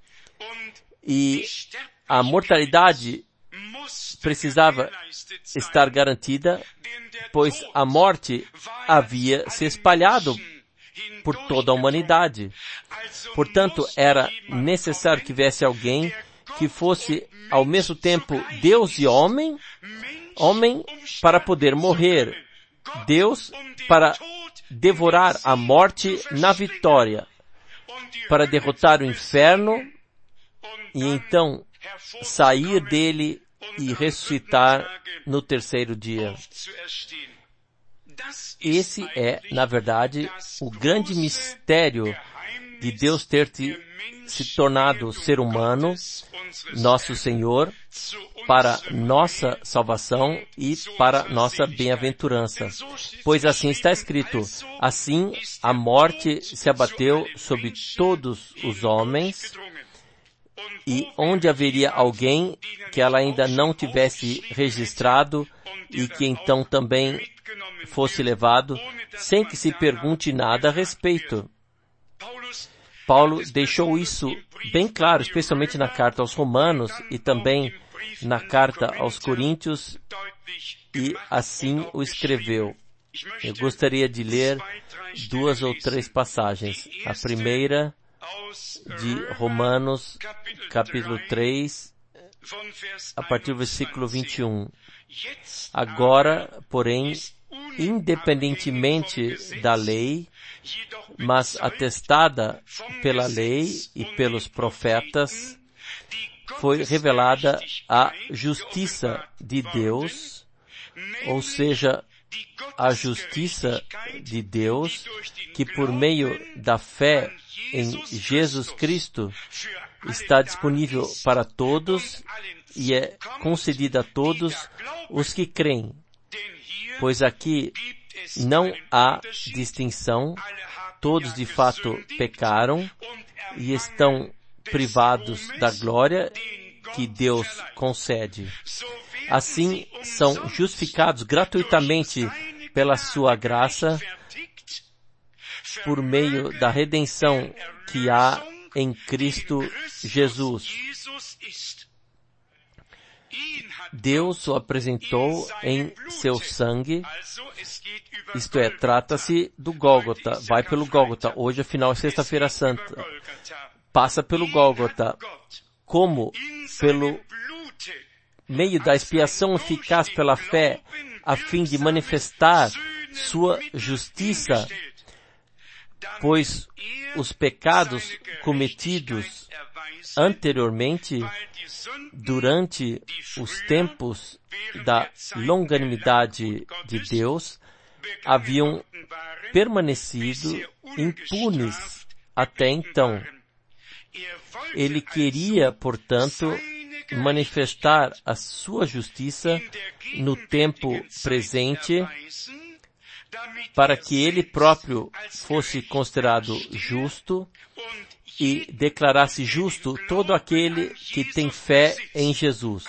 e a mortalidade precisava estar garantida, pois a morte havia se espalhado por toda a humanidade. Portanto, era necessário que viesse alguém que fosse ao mesmo tempo Deus e homem para poder morrer, Deus para devorar a morte na vitória, para derrotar o inferno e então sair dele e ressuscitar no terceiro dia. Esse é, na verdade, o grande mistério de Deus ter se tornado ser humano, nosso Senhor, para nossa salvação e para nossa bem-aventurança. Pois assim está escrito: assim a morte se abateu sobre todos os homens, e onde haveria alguém que ela ainda não tivesse registrado e que então também fosse levado, sem que se pergunte nada a respeito. Paulo deixou isso bem claro, especialmente na carta aos Romanos e também na carta aos Coríntios, e assim o escreveu. Eu gostaria de ler 2 ou 3 passagens. A primeira, de Romanos, capítulo 3, a partir do versículo 21. Agora, porém, independentemente da lei, mas atestada pela lei e pelos profetas, foi revelada a justiça de Deus, ou seja, a justiça de Deus, que por meio da fé em Jesus Cristo está disponível para todos e é concedida a todos os que creem. Pois aqui não há distinção, todos de fato pecaram e estão privados da glória que Deus concede. Assim, são justificados gratuitamente pela sua graça, por meio da redenção que há em Cristo Jesus. Deus o apresentou em seu sangue, isto é, trata-se do Gólgota, vai pelo Gólgota. Hoje, afinal, é Sexta-feira Santa. Passa pelo Gólgota, como pelo meio da expiação eficaz pela fé, a fim de manifestar sua justiça, pois os pecados cometidos anteriormente, durante os tempos da longanimidade de Deus, haviam permanecido impunes até então. Ele queria, portanto, manifestar a sua justiça no tempo presente, para que ele próprio fosse considerado justo e declarasse justo todo aquele que tem fé em Jesus.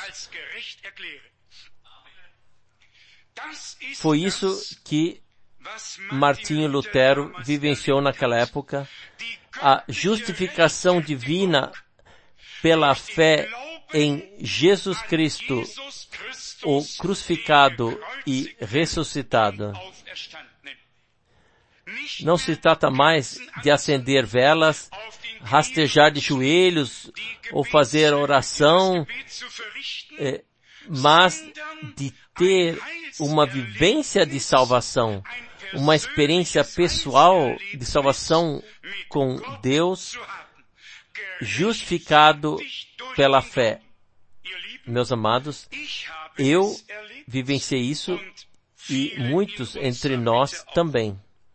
Foi isso que Martinho Lutero vivenciou naquela época, a justificação divina pela fé em Jesus Cristo, o crucificado e ressuscitado. Não se trata mais de acender velas, rastejar de joelhos ou fazer oração, mas de ter uma vivência de salvação, uma experiência pessoal de salvação com Deus, justificado pela fé. Meus amados, eu vivenciei isso e muitos entre nós também.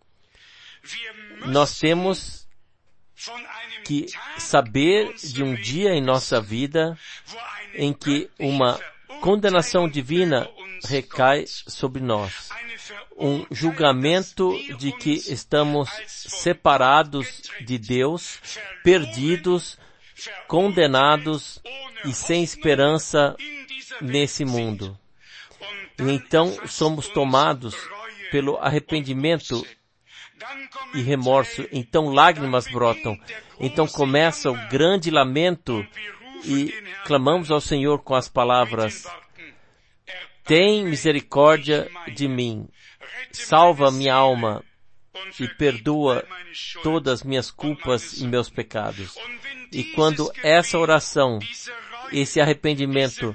Nós temos que saber de um dia em nossa vida em que uma condenação divina recai sobre nós. Um julgamento de que estamos separados de Deus, perdidos, condenados e sem esperança nesse mundo. E então somos tomados pelo arrependimento e remorso. Então lágrimas brotam. Então começa o grande lamento e clamamos ao Senhor com as palavras: tem misericórdia de mim, salva minha alma e perdoa todas minhas culpas e meus pecados. E quando essa oração, esse arrependimento,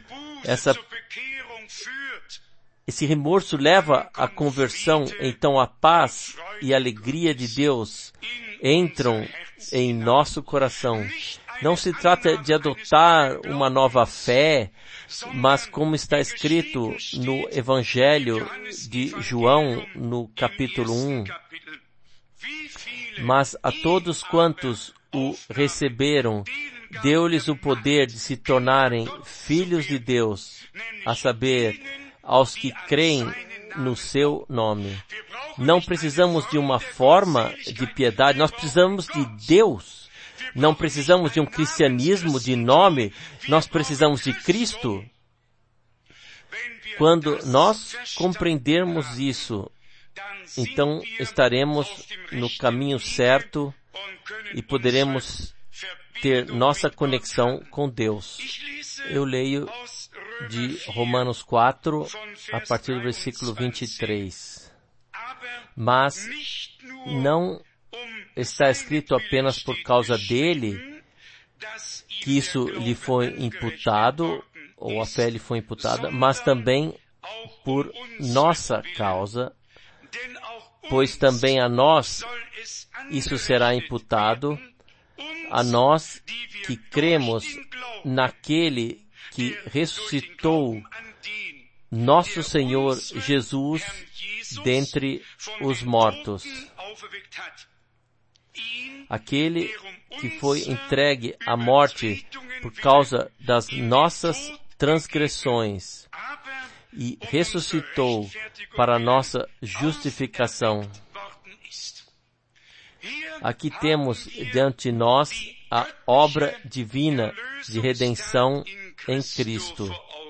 esse remorso leva à conversão, então a paz e a alegria de Deus entram em nosso coração. Não se trata de adotar uma nova fé, mas como está escrito no Evangelho de João, no capítulo 1, Mas a todos quantos o receberam, deu-lhes o poder de se tornarem filhos de Deus, a saber, aos que creem no seu nome. Não precisamos de uma forma de piedade, nós precisamos de Deus. Não precisamos de um cristianismo de nome, nós precisamos de Cristo. Quando nós compreendermos isso, então estaremos no caminho certo e poderemos ter nossa conexão com Deus. Eu leio de Romanos 4, a partir do versículo 23. Mas não está escrito apenas por causa dele que isso lhe foi imputado, ou a fé lhe foi imputada, mas também por nossa causa, pois também a nós isso será imputado, a nós que cremos naquele que ressuscitou nosso Senhor Jesus dentre os mortos. Aquele que foi entregue à morte por causa das nossas transgressões e ressuscitou para nossa justificação. Aqui temos diante de nós a obra divina de redenção em Cristo.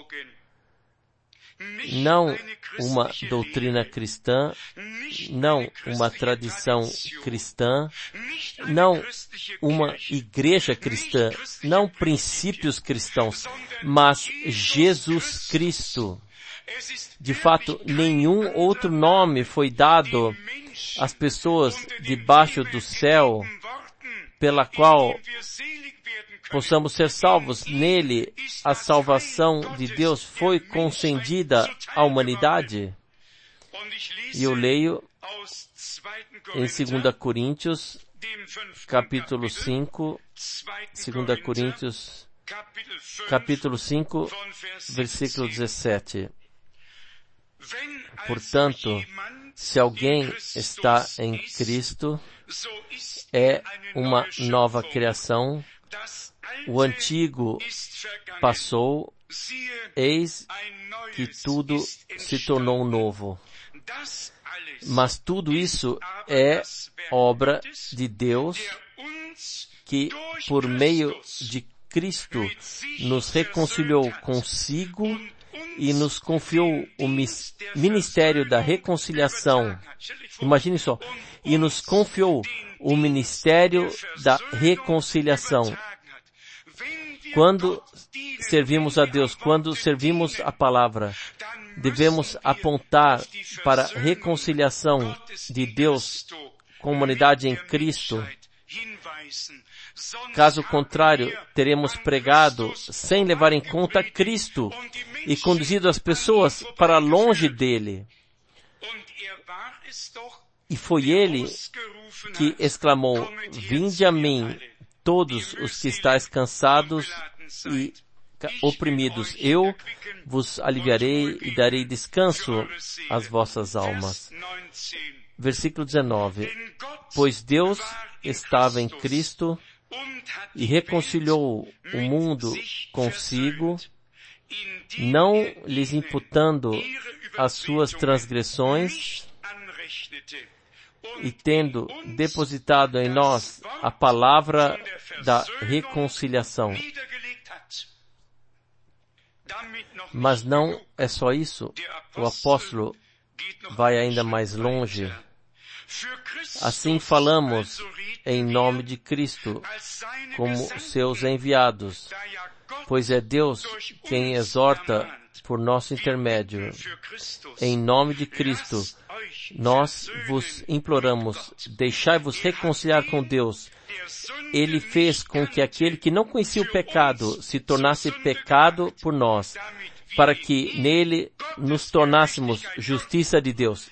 Não uma doutrina cristã, não uma tradição cristã, não uma igreja cristã, não princípios cristãos, mas Jesus Cristo. De fato, nenhum outro nome foi dado às pessoas debaixo do céu pela qual possamos ser salvos. Nele, a salvação de Deus foi concedida à humanidade. E eu leio em 2 Coríntios, capítulo 5, 2 Coríntios, capítulo 5, versículo 17. Portanto, se alguém está em Cristo, é uma nova criação. O antigo passou, eis que tudo se tornou novo. Mas tudo isso é obra de Deus, que por meio de Cristo nos reconciliou consigo e nos confiou o ministério da reconciliação. Imagine só. E nos confiou o ministério da reconciliação. Quando servimos a Deus, quando servimos a palavra, devemos apontar para a reconciliação de Deus com a humanidade em Cristo. Caso contrário, teremos pregado sem levar em conta Cristo e conduzido as pessoas para longe dele. E foi ele que exclamou: "Vinde a mim, todos os que estáis cansados e oprimidos, eu vos aliviarei e darei descanso às vossas almas." Versículo 19. Pois Deus estava em Cristo e reconciliou o mundo consigo, não lhes imputando as suas transgressões, e tendo depositado em nós a palavra da reconciliação. Mas não é só isso. O apóstolo vai ainda mais longe. Assim falamos em nome de Cristo, como seus enviados, pois é Deus quem exorta por nosso intermédio. Em nome de Cristo, nós vos imploramos, deixai-vos reconciliar com Deus. Ele fez com que aquele que não conhecia o pecado se tornasse pecado por nós, para que nele nos tornássemos justiça de Deus.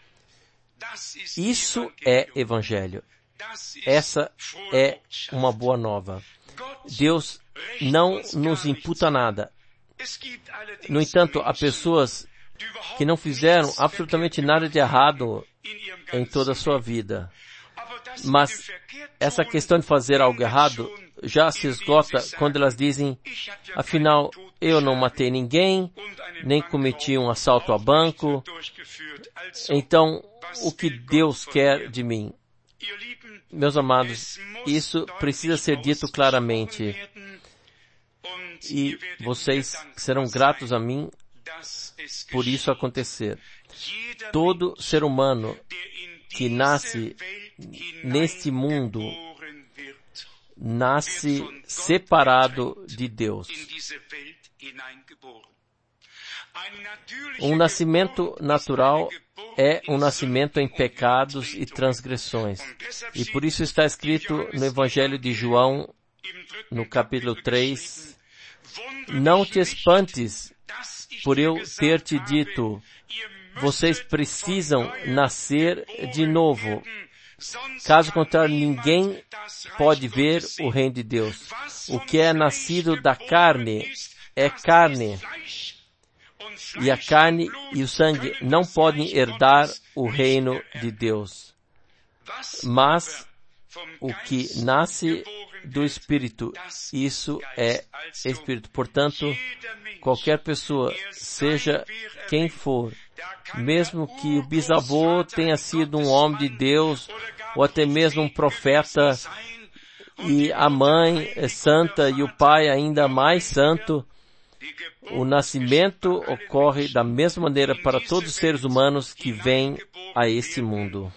Isso é Evangelho. Essa é uma boa nova. Deus não nos imputa nada. No entanto, há pessoas que não fizeram absolutamente nada de errado em toda a sua vida. Mas essa questão de fazer algo errado já se esgota quando elas dizem, afinal, eu não matei ninguém, nem cometi um assalto a banco, então o que Deus quer de mim? Meus amados, isso precisa ser dito claramente. E vocês serão gratos a mim por isso acontecer. Todo ser humano que nasce neste mundo nasce separado de Deus. Um nascimento natural é um nascimento em pecados e transgressões. E por isso está escrito no Evangelho de João, no capítulo 3, não te espantes por eu ter te dito, vocês precisam nascer de novo. Caso contrário, ninguém pode ver o reino de Deus. O que é nascido da carne é carne. E a carne e o sangue não podem herdar o reino de Deus. Mas o que nasce do Espírito, isso é Espírito. Portanto, qualquer pessoa, seja quem for, mesmo que o bisavô tenha sido um homem de Deus, ou até mesmo um profeta, e a mãe é santa e o pai ainda mais santo, o nascimento ocorre da mesma maneira para todos os seres humanos que vêm a este mundo.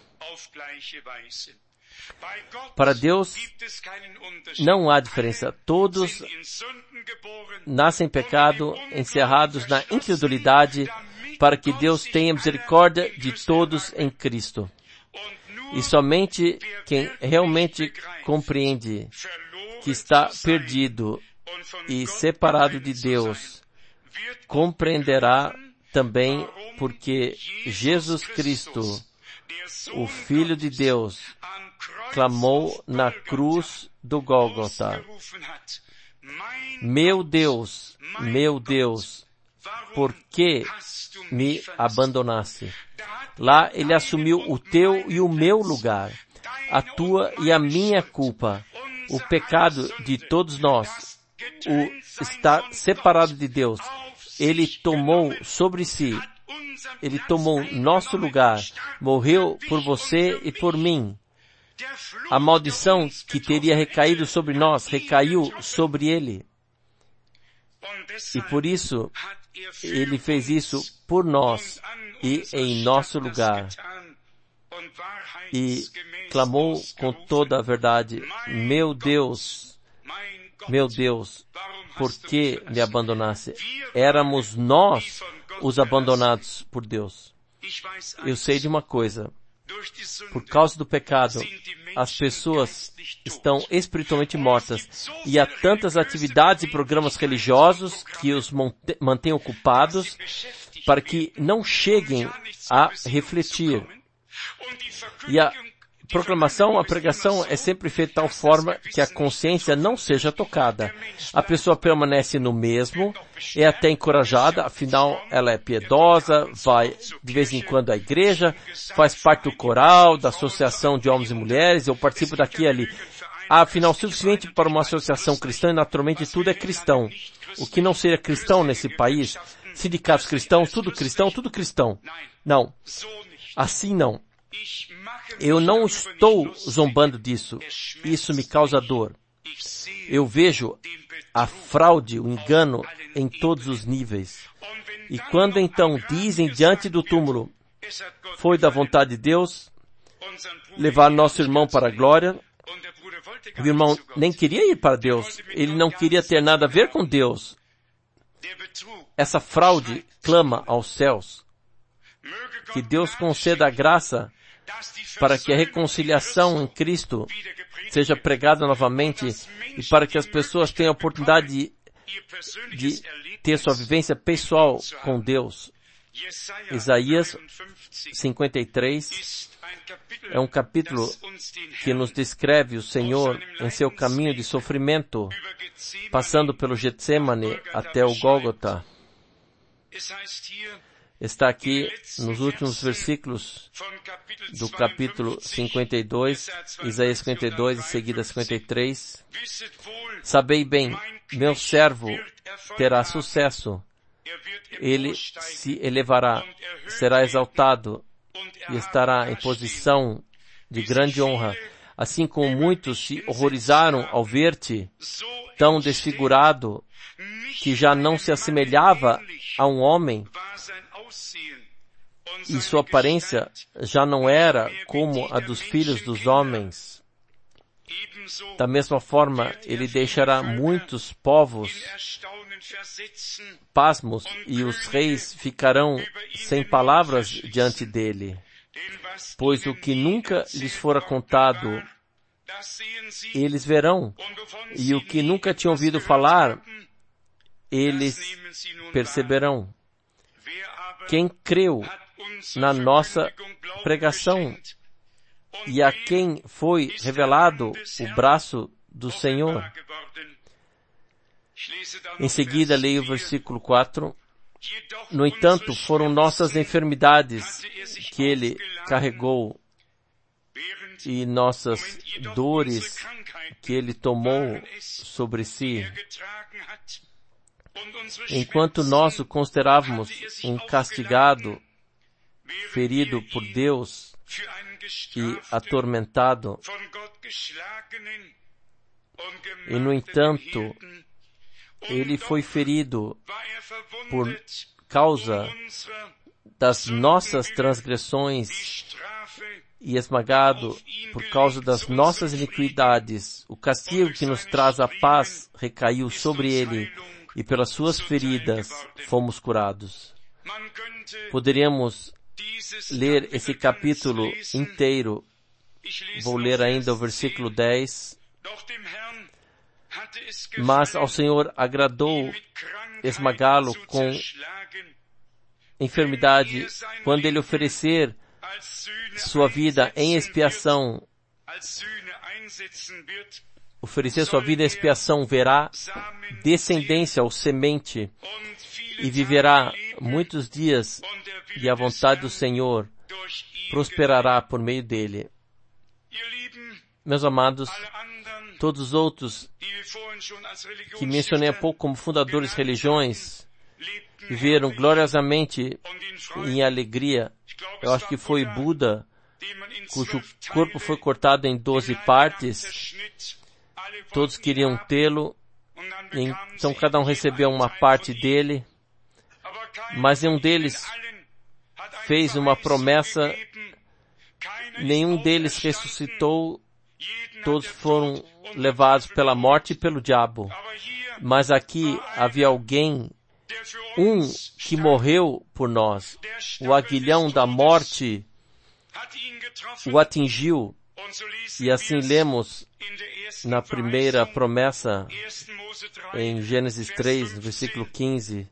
Para Deus não há diferença. Todos nascem em pecado, encerrados na incredulidade, para que Deus tenha misericórdia de todos em Cristo. E somente quem realmente compreende que está perdido e separado de Deus, compreenderá também porque Jesus Cristo, o Filho de Deus, clamou na cruz do Gólgota, meu Deus, por que me abandonaste? Lá ele assumiu o teu e o meu lugar, a tua e a minha culpa, o pecado de todos nós, o estar separado de Deus. Ele tomou sobre si, ele tomou nosso lugar, morreu por você e por mim. A maldição que teria recaído sobre nós, recaiu sobre ele. E por isso, ele fez isso por nós e em nosso lugar. E clamou com toda a verdade, meu Deus, por que me abandonaste? Éramos nós os abandonados por Deus. Eu sei de uma coisa. Por causa do pecado, as pessoas estão espiritualmente mortas. E há tantas atividades e programas religiosos que os mantêm ocupados para que não cheguem a refletir. E a proclamação, a pregação é sempre feita de tal forma que a consciência não seja tocada. A pessoa permanece no mesmo, é até encorajada, afinal ela é piedosa, vai de vez em quando à igreja, faz parte do coral, da associação de homens e mulheres, eu participo daqui e ali. Afinal, suficiente para uma associação cristã e naturalmente tudo é cristão. O que não seria cristão nesse país? Sindicatos cristãos, tudo cristão. Não, assim não. Eu não estou zombando disso. Isso me causa dor. Eu vejo a fraude, o engano em todos os níveis. E quando então dizem diante do túmulo, foi da vontade de Deus levar nosso irmão para a glória, o irmão nem queria ir para Deus. Ele não queria ter nada a ver com Deus. Essa fraude clama aos céus. Que Deus conceda a graça para que a reconciliação em Cristo seja pregada novamente e para que as pessoas tenham a oportunidade de ter sua vivência pessoal com Deus. Isaías 53 é um capítulo que nos descreve o Senhor em seu caminho de sofrimento, passando pelo Getsemane até o Gólgota. está aqui nos últimos versículos do capítulo 52, Isaías 52, em seguida 53. Sabei bem, meu servo terá sucesso, ele se elevará, será exaltado e estará em posição de grande honra. Assim como muitos se horrorizaram ao ver-te, tão desfigurado, que já não se assemelhava a um homem, e sua aparência já não era como a dos filhos dos homens. Da mesma forma, ele deixará muitos povos pasmos, e os reis ficarão sem palavras diante dele. Pois o que nunca lhes fora contado, eles verão, e o que nunca tinham ouvido falar, eles perceberão. Quem creu na nossa pregação e a quem foi revelado o braço do Senhor? Em seguida, leio o versículo 4. No entanto, foram nossas enfermidades que ele carregou e nossas dores que ele tomou sobre si. Enquanto nós o considerávamos um castigado, ferido por Deus e atormentado, e no entanto, ele foi ferido por causa das nossas transgressões e esmagado por causa das nossas iniquidades. O castigo que nos traz a paz recaiu sobre ele, e pelas suas feridas fomos curados. Poderíamos ler esse capítulo inteiro. Vou ler ainda o versículo 10. Mas ao Senhor agradou esmagá-lo com enfermidade, quando ele oferecer sua vida em expiação. Oferecer sua vida em expiação, verá descendência ou semente, e viverá muitos dias, e a vontade do Senhor prosperará por meio dele. Meus amados, todos os outros que mencionei há pouco como fundadores de religiões, viveram gloriosamente em alegria. Eu acho que foi Buda, cujo corpo foi cortado em 12 partes. Todos queriam tê-lo, então cada um recebeu uma parte dele, mas nenhum deles fez uma promessa, nenhum deles ressuscitou, todos foram levados pela morte e pelo diabo. Mas aqui havia alguém, um que morreu por nós. O aguilhão da morte o atingiu, e assim lemos na primeira promessa, em Gênesis 3, no versículo 15,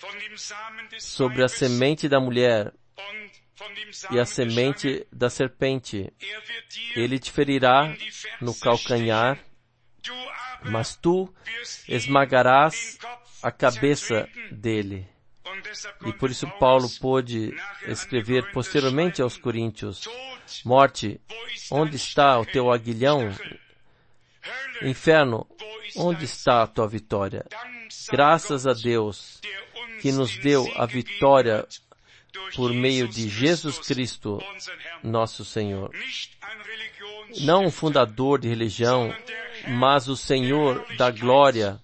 sobre a semente da mulher e a semente da serpente. Ele te ferirá no calcanhar, mas tu esmagarás a cabeça dele. E por isso Paulo pôde escrever posteriormente aos Coríntios: morte, onde está o teu aguilhão? Inferno, onde está a tua vitória? Graças a Deus que nos deu a vitória por meio de Jesus Cristo, nosso Senhor. Não um fundador de religião, mas o Senhor da glória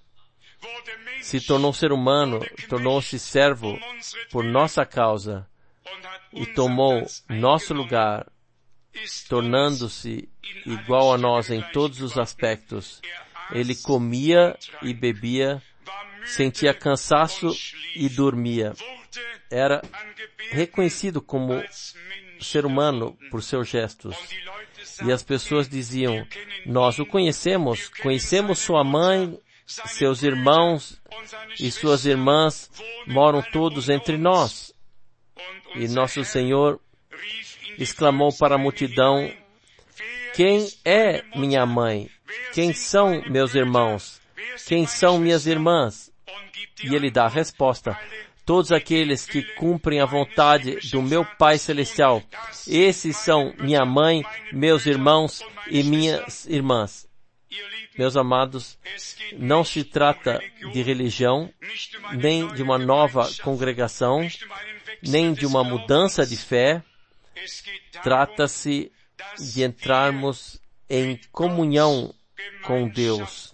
se tornou ser humano, tornou-se servo por nossa causa e tomou nosso lugar, tornando-se igual a nós em todos os aspectos. Ele comia e bebia, sentia cansaço e dormia. Era reconhecido como ser humano por seus gestos. E as pessoas diziam: nós o conhecemos, conhecemos sua mãe, seus irmãos e suas irmãs moram todos entre nós. E nosso Senhor exclamou para a multidão: quem é minha mãe? Quem são meus irmãos? Quem são minhas irmãs? E ele dá a resposta: todos aqueles que cumprem a vontade do meu Pai Celestial. Esses são minha mãe, meus irmãos e minhas irmãs. Meus amados, não se trata de religião, nem de uma nova congregação, nem de uma mudança de fé. Trata-se de entrarmos em comunhão com Deus,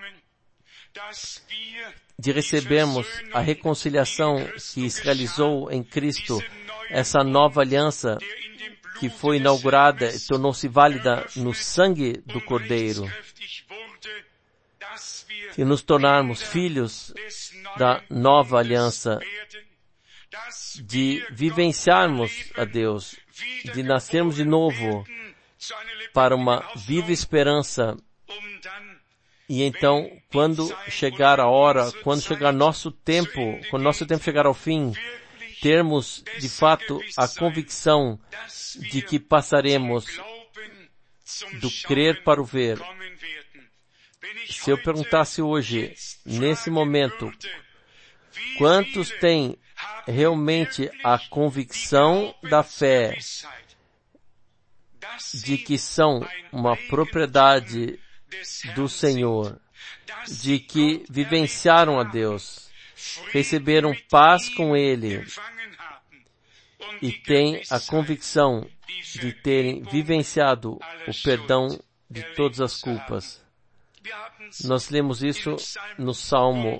de recebermos a reconciliação que se realizou em Cristo, essa nova aliança que foi inaugurada e tornou-se válida no sangue do Cordeiro, e nos tornarmos filhos da nova aliança, de vivenciarmos a Deus, de nascermos de novo para uma viva esperança. E então, quando chegar a hora, quando chegar nosso tempo, quando nosso tempo chegar ao fim, termos de fato a convicção de que passaremos do crer para o ver. Se eu perguntasse hoje, nesse momento, quantos têm realmente a convicção da fé de que são uma propriedade do Senhor, de que vivenciaram a Deus, receberam paz com Ele e têm a convicção de terem vivenciado o perdão de todas as culpas? Nós lemos isso no Salmo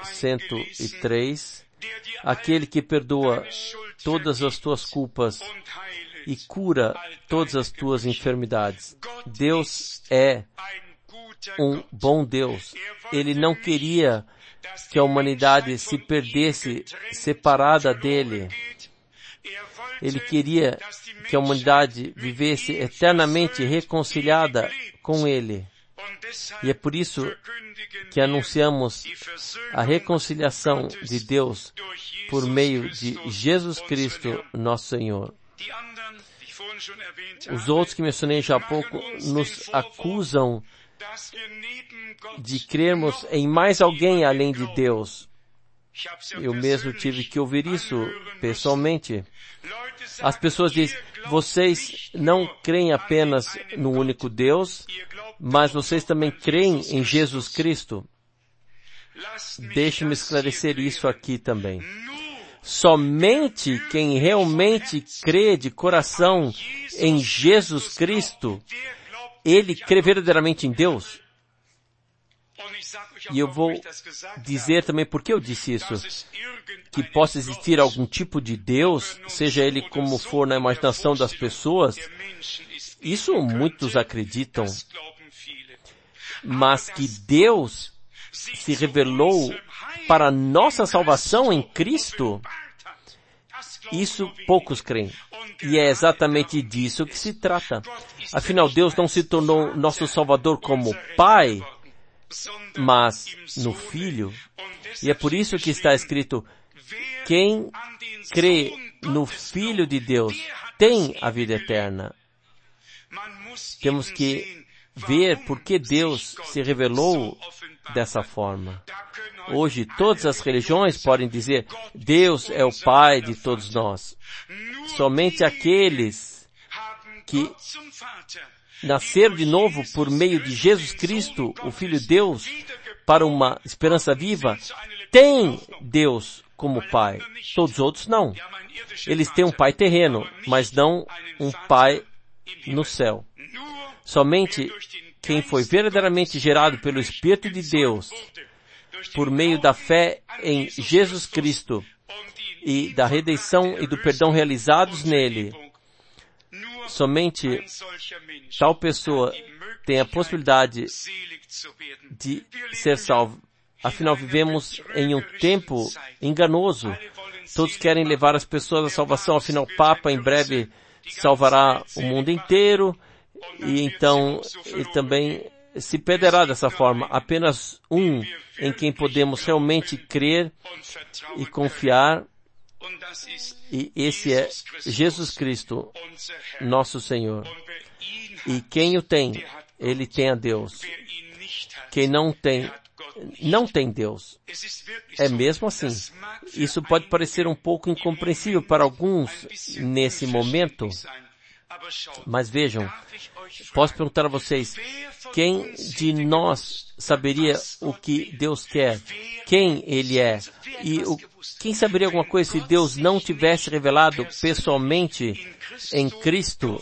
103, aquele que perdoa todas as tuas culpas e cura todas as tuas enfermidades. Deus é um bom Deus. Ele não queria que a humanidade se perdesse separada dele. Ele queria que a humanidade vivesse eternamente reconciliada com Ele. E é por isso que anunciamos a reconciliação de Deus por meio de Jesus Cristo, nosso Senhor. Os outros que mencionei já há pouco nos acusam de crermos em mais alguém além de Deus. Eu mesmo tive que ouvir isso pessoalmente. As pessoas dizem, vocês não creem apenas no único Deus, mas vocês também creem em Jesus Cristo. Deixe-me esclarecer isso aqui também. Somente quem realmente crê de coração em Jesus Cristo, ele crê verdadeiramente em Deus. E eu vou dizer também por que eu disse isso. Que possa existir algum tipo de Deus, seja ele como for na imaginação das pessoas. Isso muitos acreditam. Mas que Deus se revelou para nossa salvação em Cristo, isso poucos creem. E é exatamente disso que se trata. Afinal, Deus não se tornou nosso Salvador como Pai, mas no Filho. E é por isso que está escrito, quem crê no Filho de Deus tem a vida eterna. Temos que ver por que Deus se revelou dessa forma. Hoje, todas as religiões podem dizer, Deus é o Pai de todos nós. Somente aqueles que nasceram de novo por meio de Jesus Cristo, o Filho de Deus, para uma esperança viva, têm Deus como Pai. Todos os outros não. Eles têm um Pai terreno, mas não um Pai no céu. Somente quem foi verdadeiramente gerado pelo Espírito de Deus, por meio da fé em Jesus Cristo e da redenção e do perdão realizados nele, somente tal pessoa tem a possibilidade de ser salvo. Afinal, vivemos em um tempo enganoso. Todos querem levar as pessoas à salvação. Afinal, o Papa em breve salvará o mundo inteiro. E então, ele também se perderá dessa forma. Apenas um em quem podemos realmente crer e confiar. E esse é Jesus Cristo, nosso Senhor. E quem o tem, ele tem a Deus. Quem não tem, não tem Deus. É mesmo assim. Isso pode parecer um pouco incompreensível para alguns nesse momento, mas vejam, posso perguntar a vocês, quem de nós saberia o que Deus quer? Quem Ele é? E quem saberia alguma coisa se Deus não tivesse revelado pessoalmente em Cristo?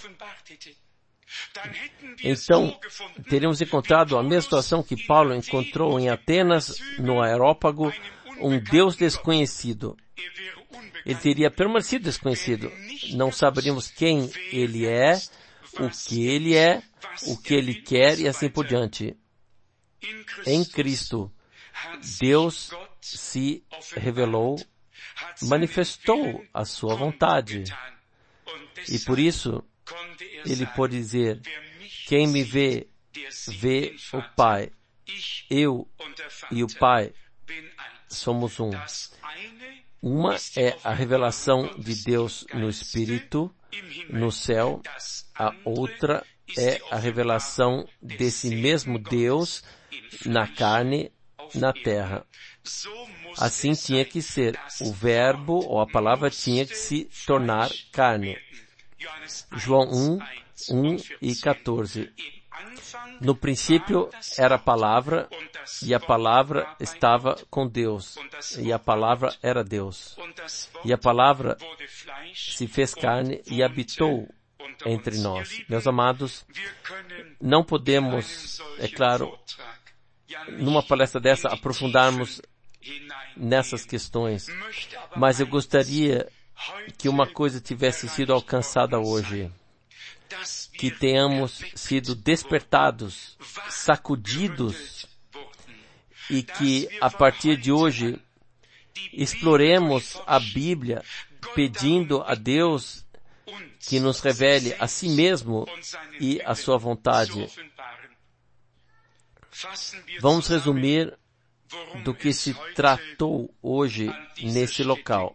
Então, teríamos encontrado a mesma situação que Paulo encontrou em Atenas, no Areópago, um Deus desconhecido. Ele teria permanecido desconhecido. Não saberíamos quem Ele é, o que Ele quer e assim por diante. Em Cristo, Deus se revelou, manifestou a sua vontade. E por isso, Ele pode dizer, quem me vê, vê o Pai. Eu e o Pai somos um. Uma é a revelação de Deus no Espírito, no céu. A outra é a revelação desse mesmo Deus na carne, na terra. Assim tinha que ser. O verbo ou a palavra tinha que se tornar carne. João 1 e 14. No princípio era a palavra, e a palavra estava com Deus, e a palavra era Deus. E a palavra se fez carne e habitou entre nós. Meus amados, não podemos, é claro, numa palestra dessa, aprofundarmos nessas questões, mas eu gostaria que uma coisa tivesse sido alcançada hoje, que tenhamos sido despertados, sacudidos, e que a partir de hoje exploremos a Bíblia pedindo a Deus que nos revele a si mesmo e a sua vontade. Vamos resumir do que se tratou hoje nesse local.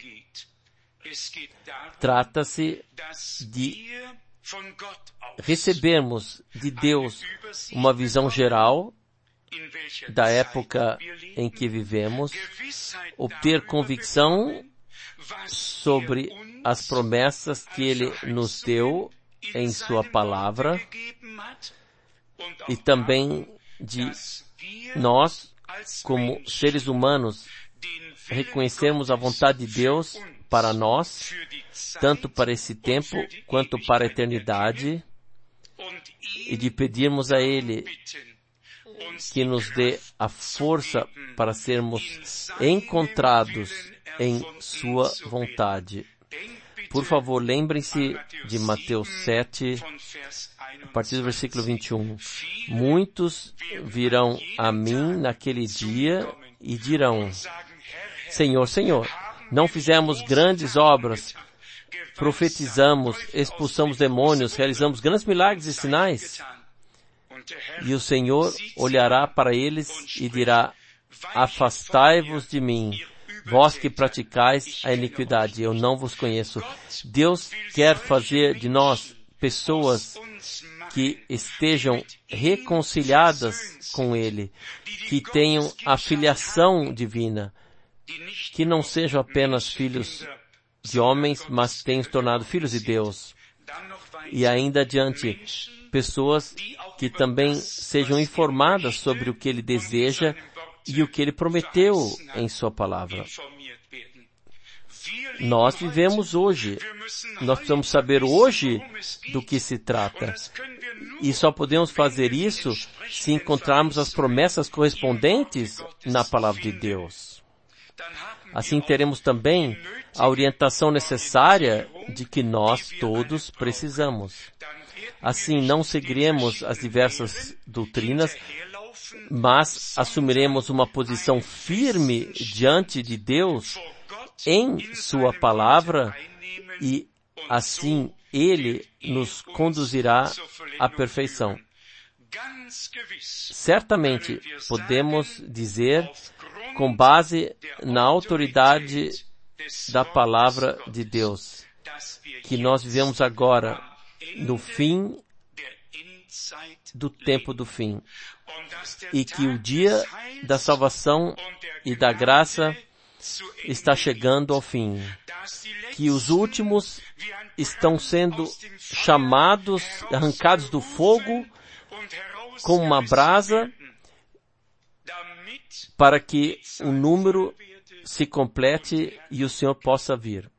Trata-se de recebermos de Deus uma visão geral da época em que vivemos, obter convicção sobre as promessas que Ele nos deu em Sua palavra e também de nós, como seres humanos, reconhecermos a vontade de Deus para nós, tanto para esse tempo quanto para a eternidade, e de pedirmos a Ele que nos dê a força para sermos encontrados em Sua vontade. Por favor, lembrem-se de Mateus 7, a partir do versículo 21. Muitos virão a mim naquele dia e dirão, Senhor, Senhor, não fizemos grandes obras, profetizamos, expulsamos demônios, realizamos grandes milagres e sinais? E o Senhor olhará para eles e dirá, afastai-vos de mim, vós que praticais a iniquidade, eu não vos conheço. Deus quer fazer de nós pessoas que estejam reconciliadas com Ele, que tenham a filiação divina, que não sejam apenas filhos de homens, mas tenham se tornado filhos de Deus. E ainda adiante, pessoas que também sejam informadas sobre o que Ele deseja e o que Ele prometeu em Sua palavra. Nós vivemos hoje. Nós precisamos saber hoje do que se trata. E só podemos fazer isso se encontrarmos as promessas correspondentes na palavra de Deus. Assim teremos também a orientação necessária de que nós todos precisamos. Assim não seguiremos as diversas doutrinas, mas assumiremos uma posição firme diante de Deus em Sua palavra e assim Ele nos conduzirá à perfeição. Certamente podemos dizer, com base na autoridade da palavra de Deus, que nós vivemos agora no fim do tempo do fim, e que o dia da salvação e da graça está chegando ao fim, que os últimos estão sendo chamados, arrancados do fogo com uma brasa, para que o número se complete e o Senhor possa vir.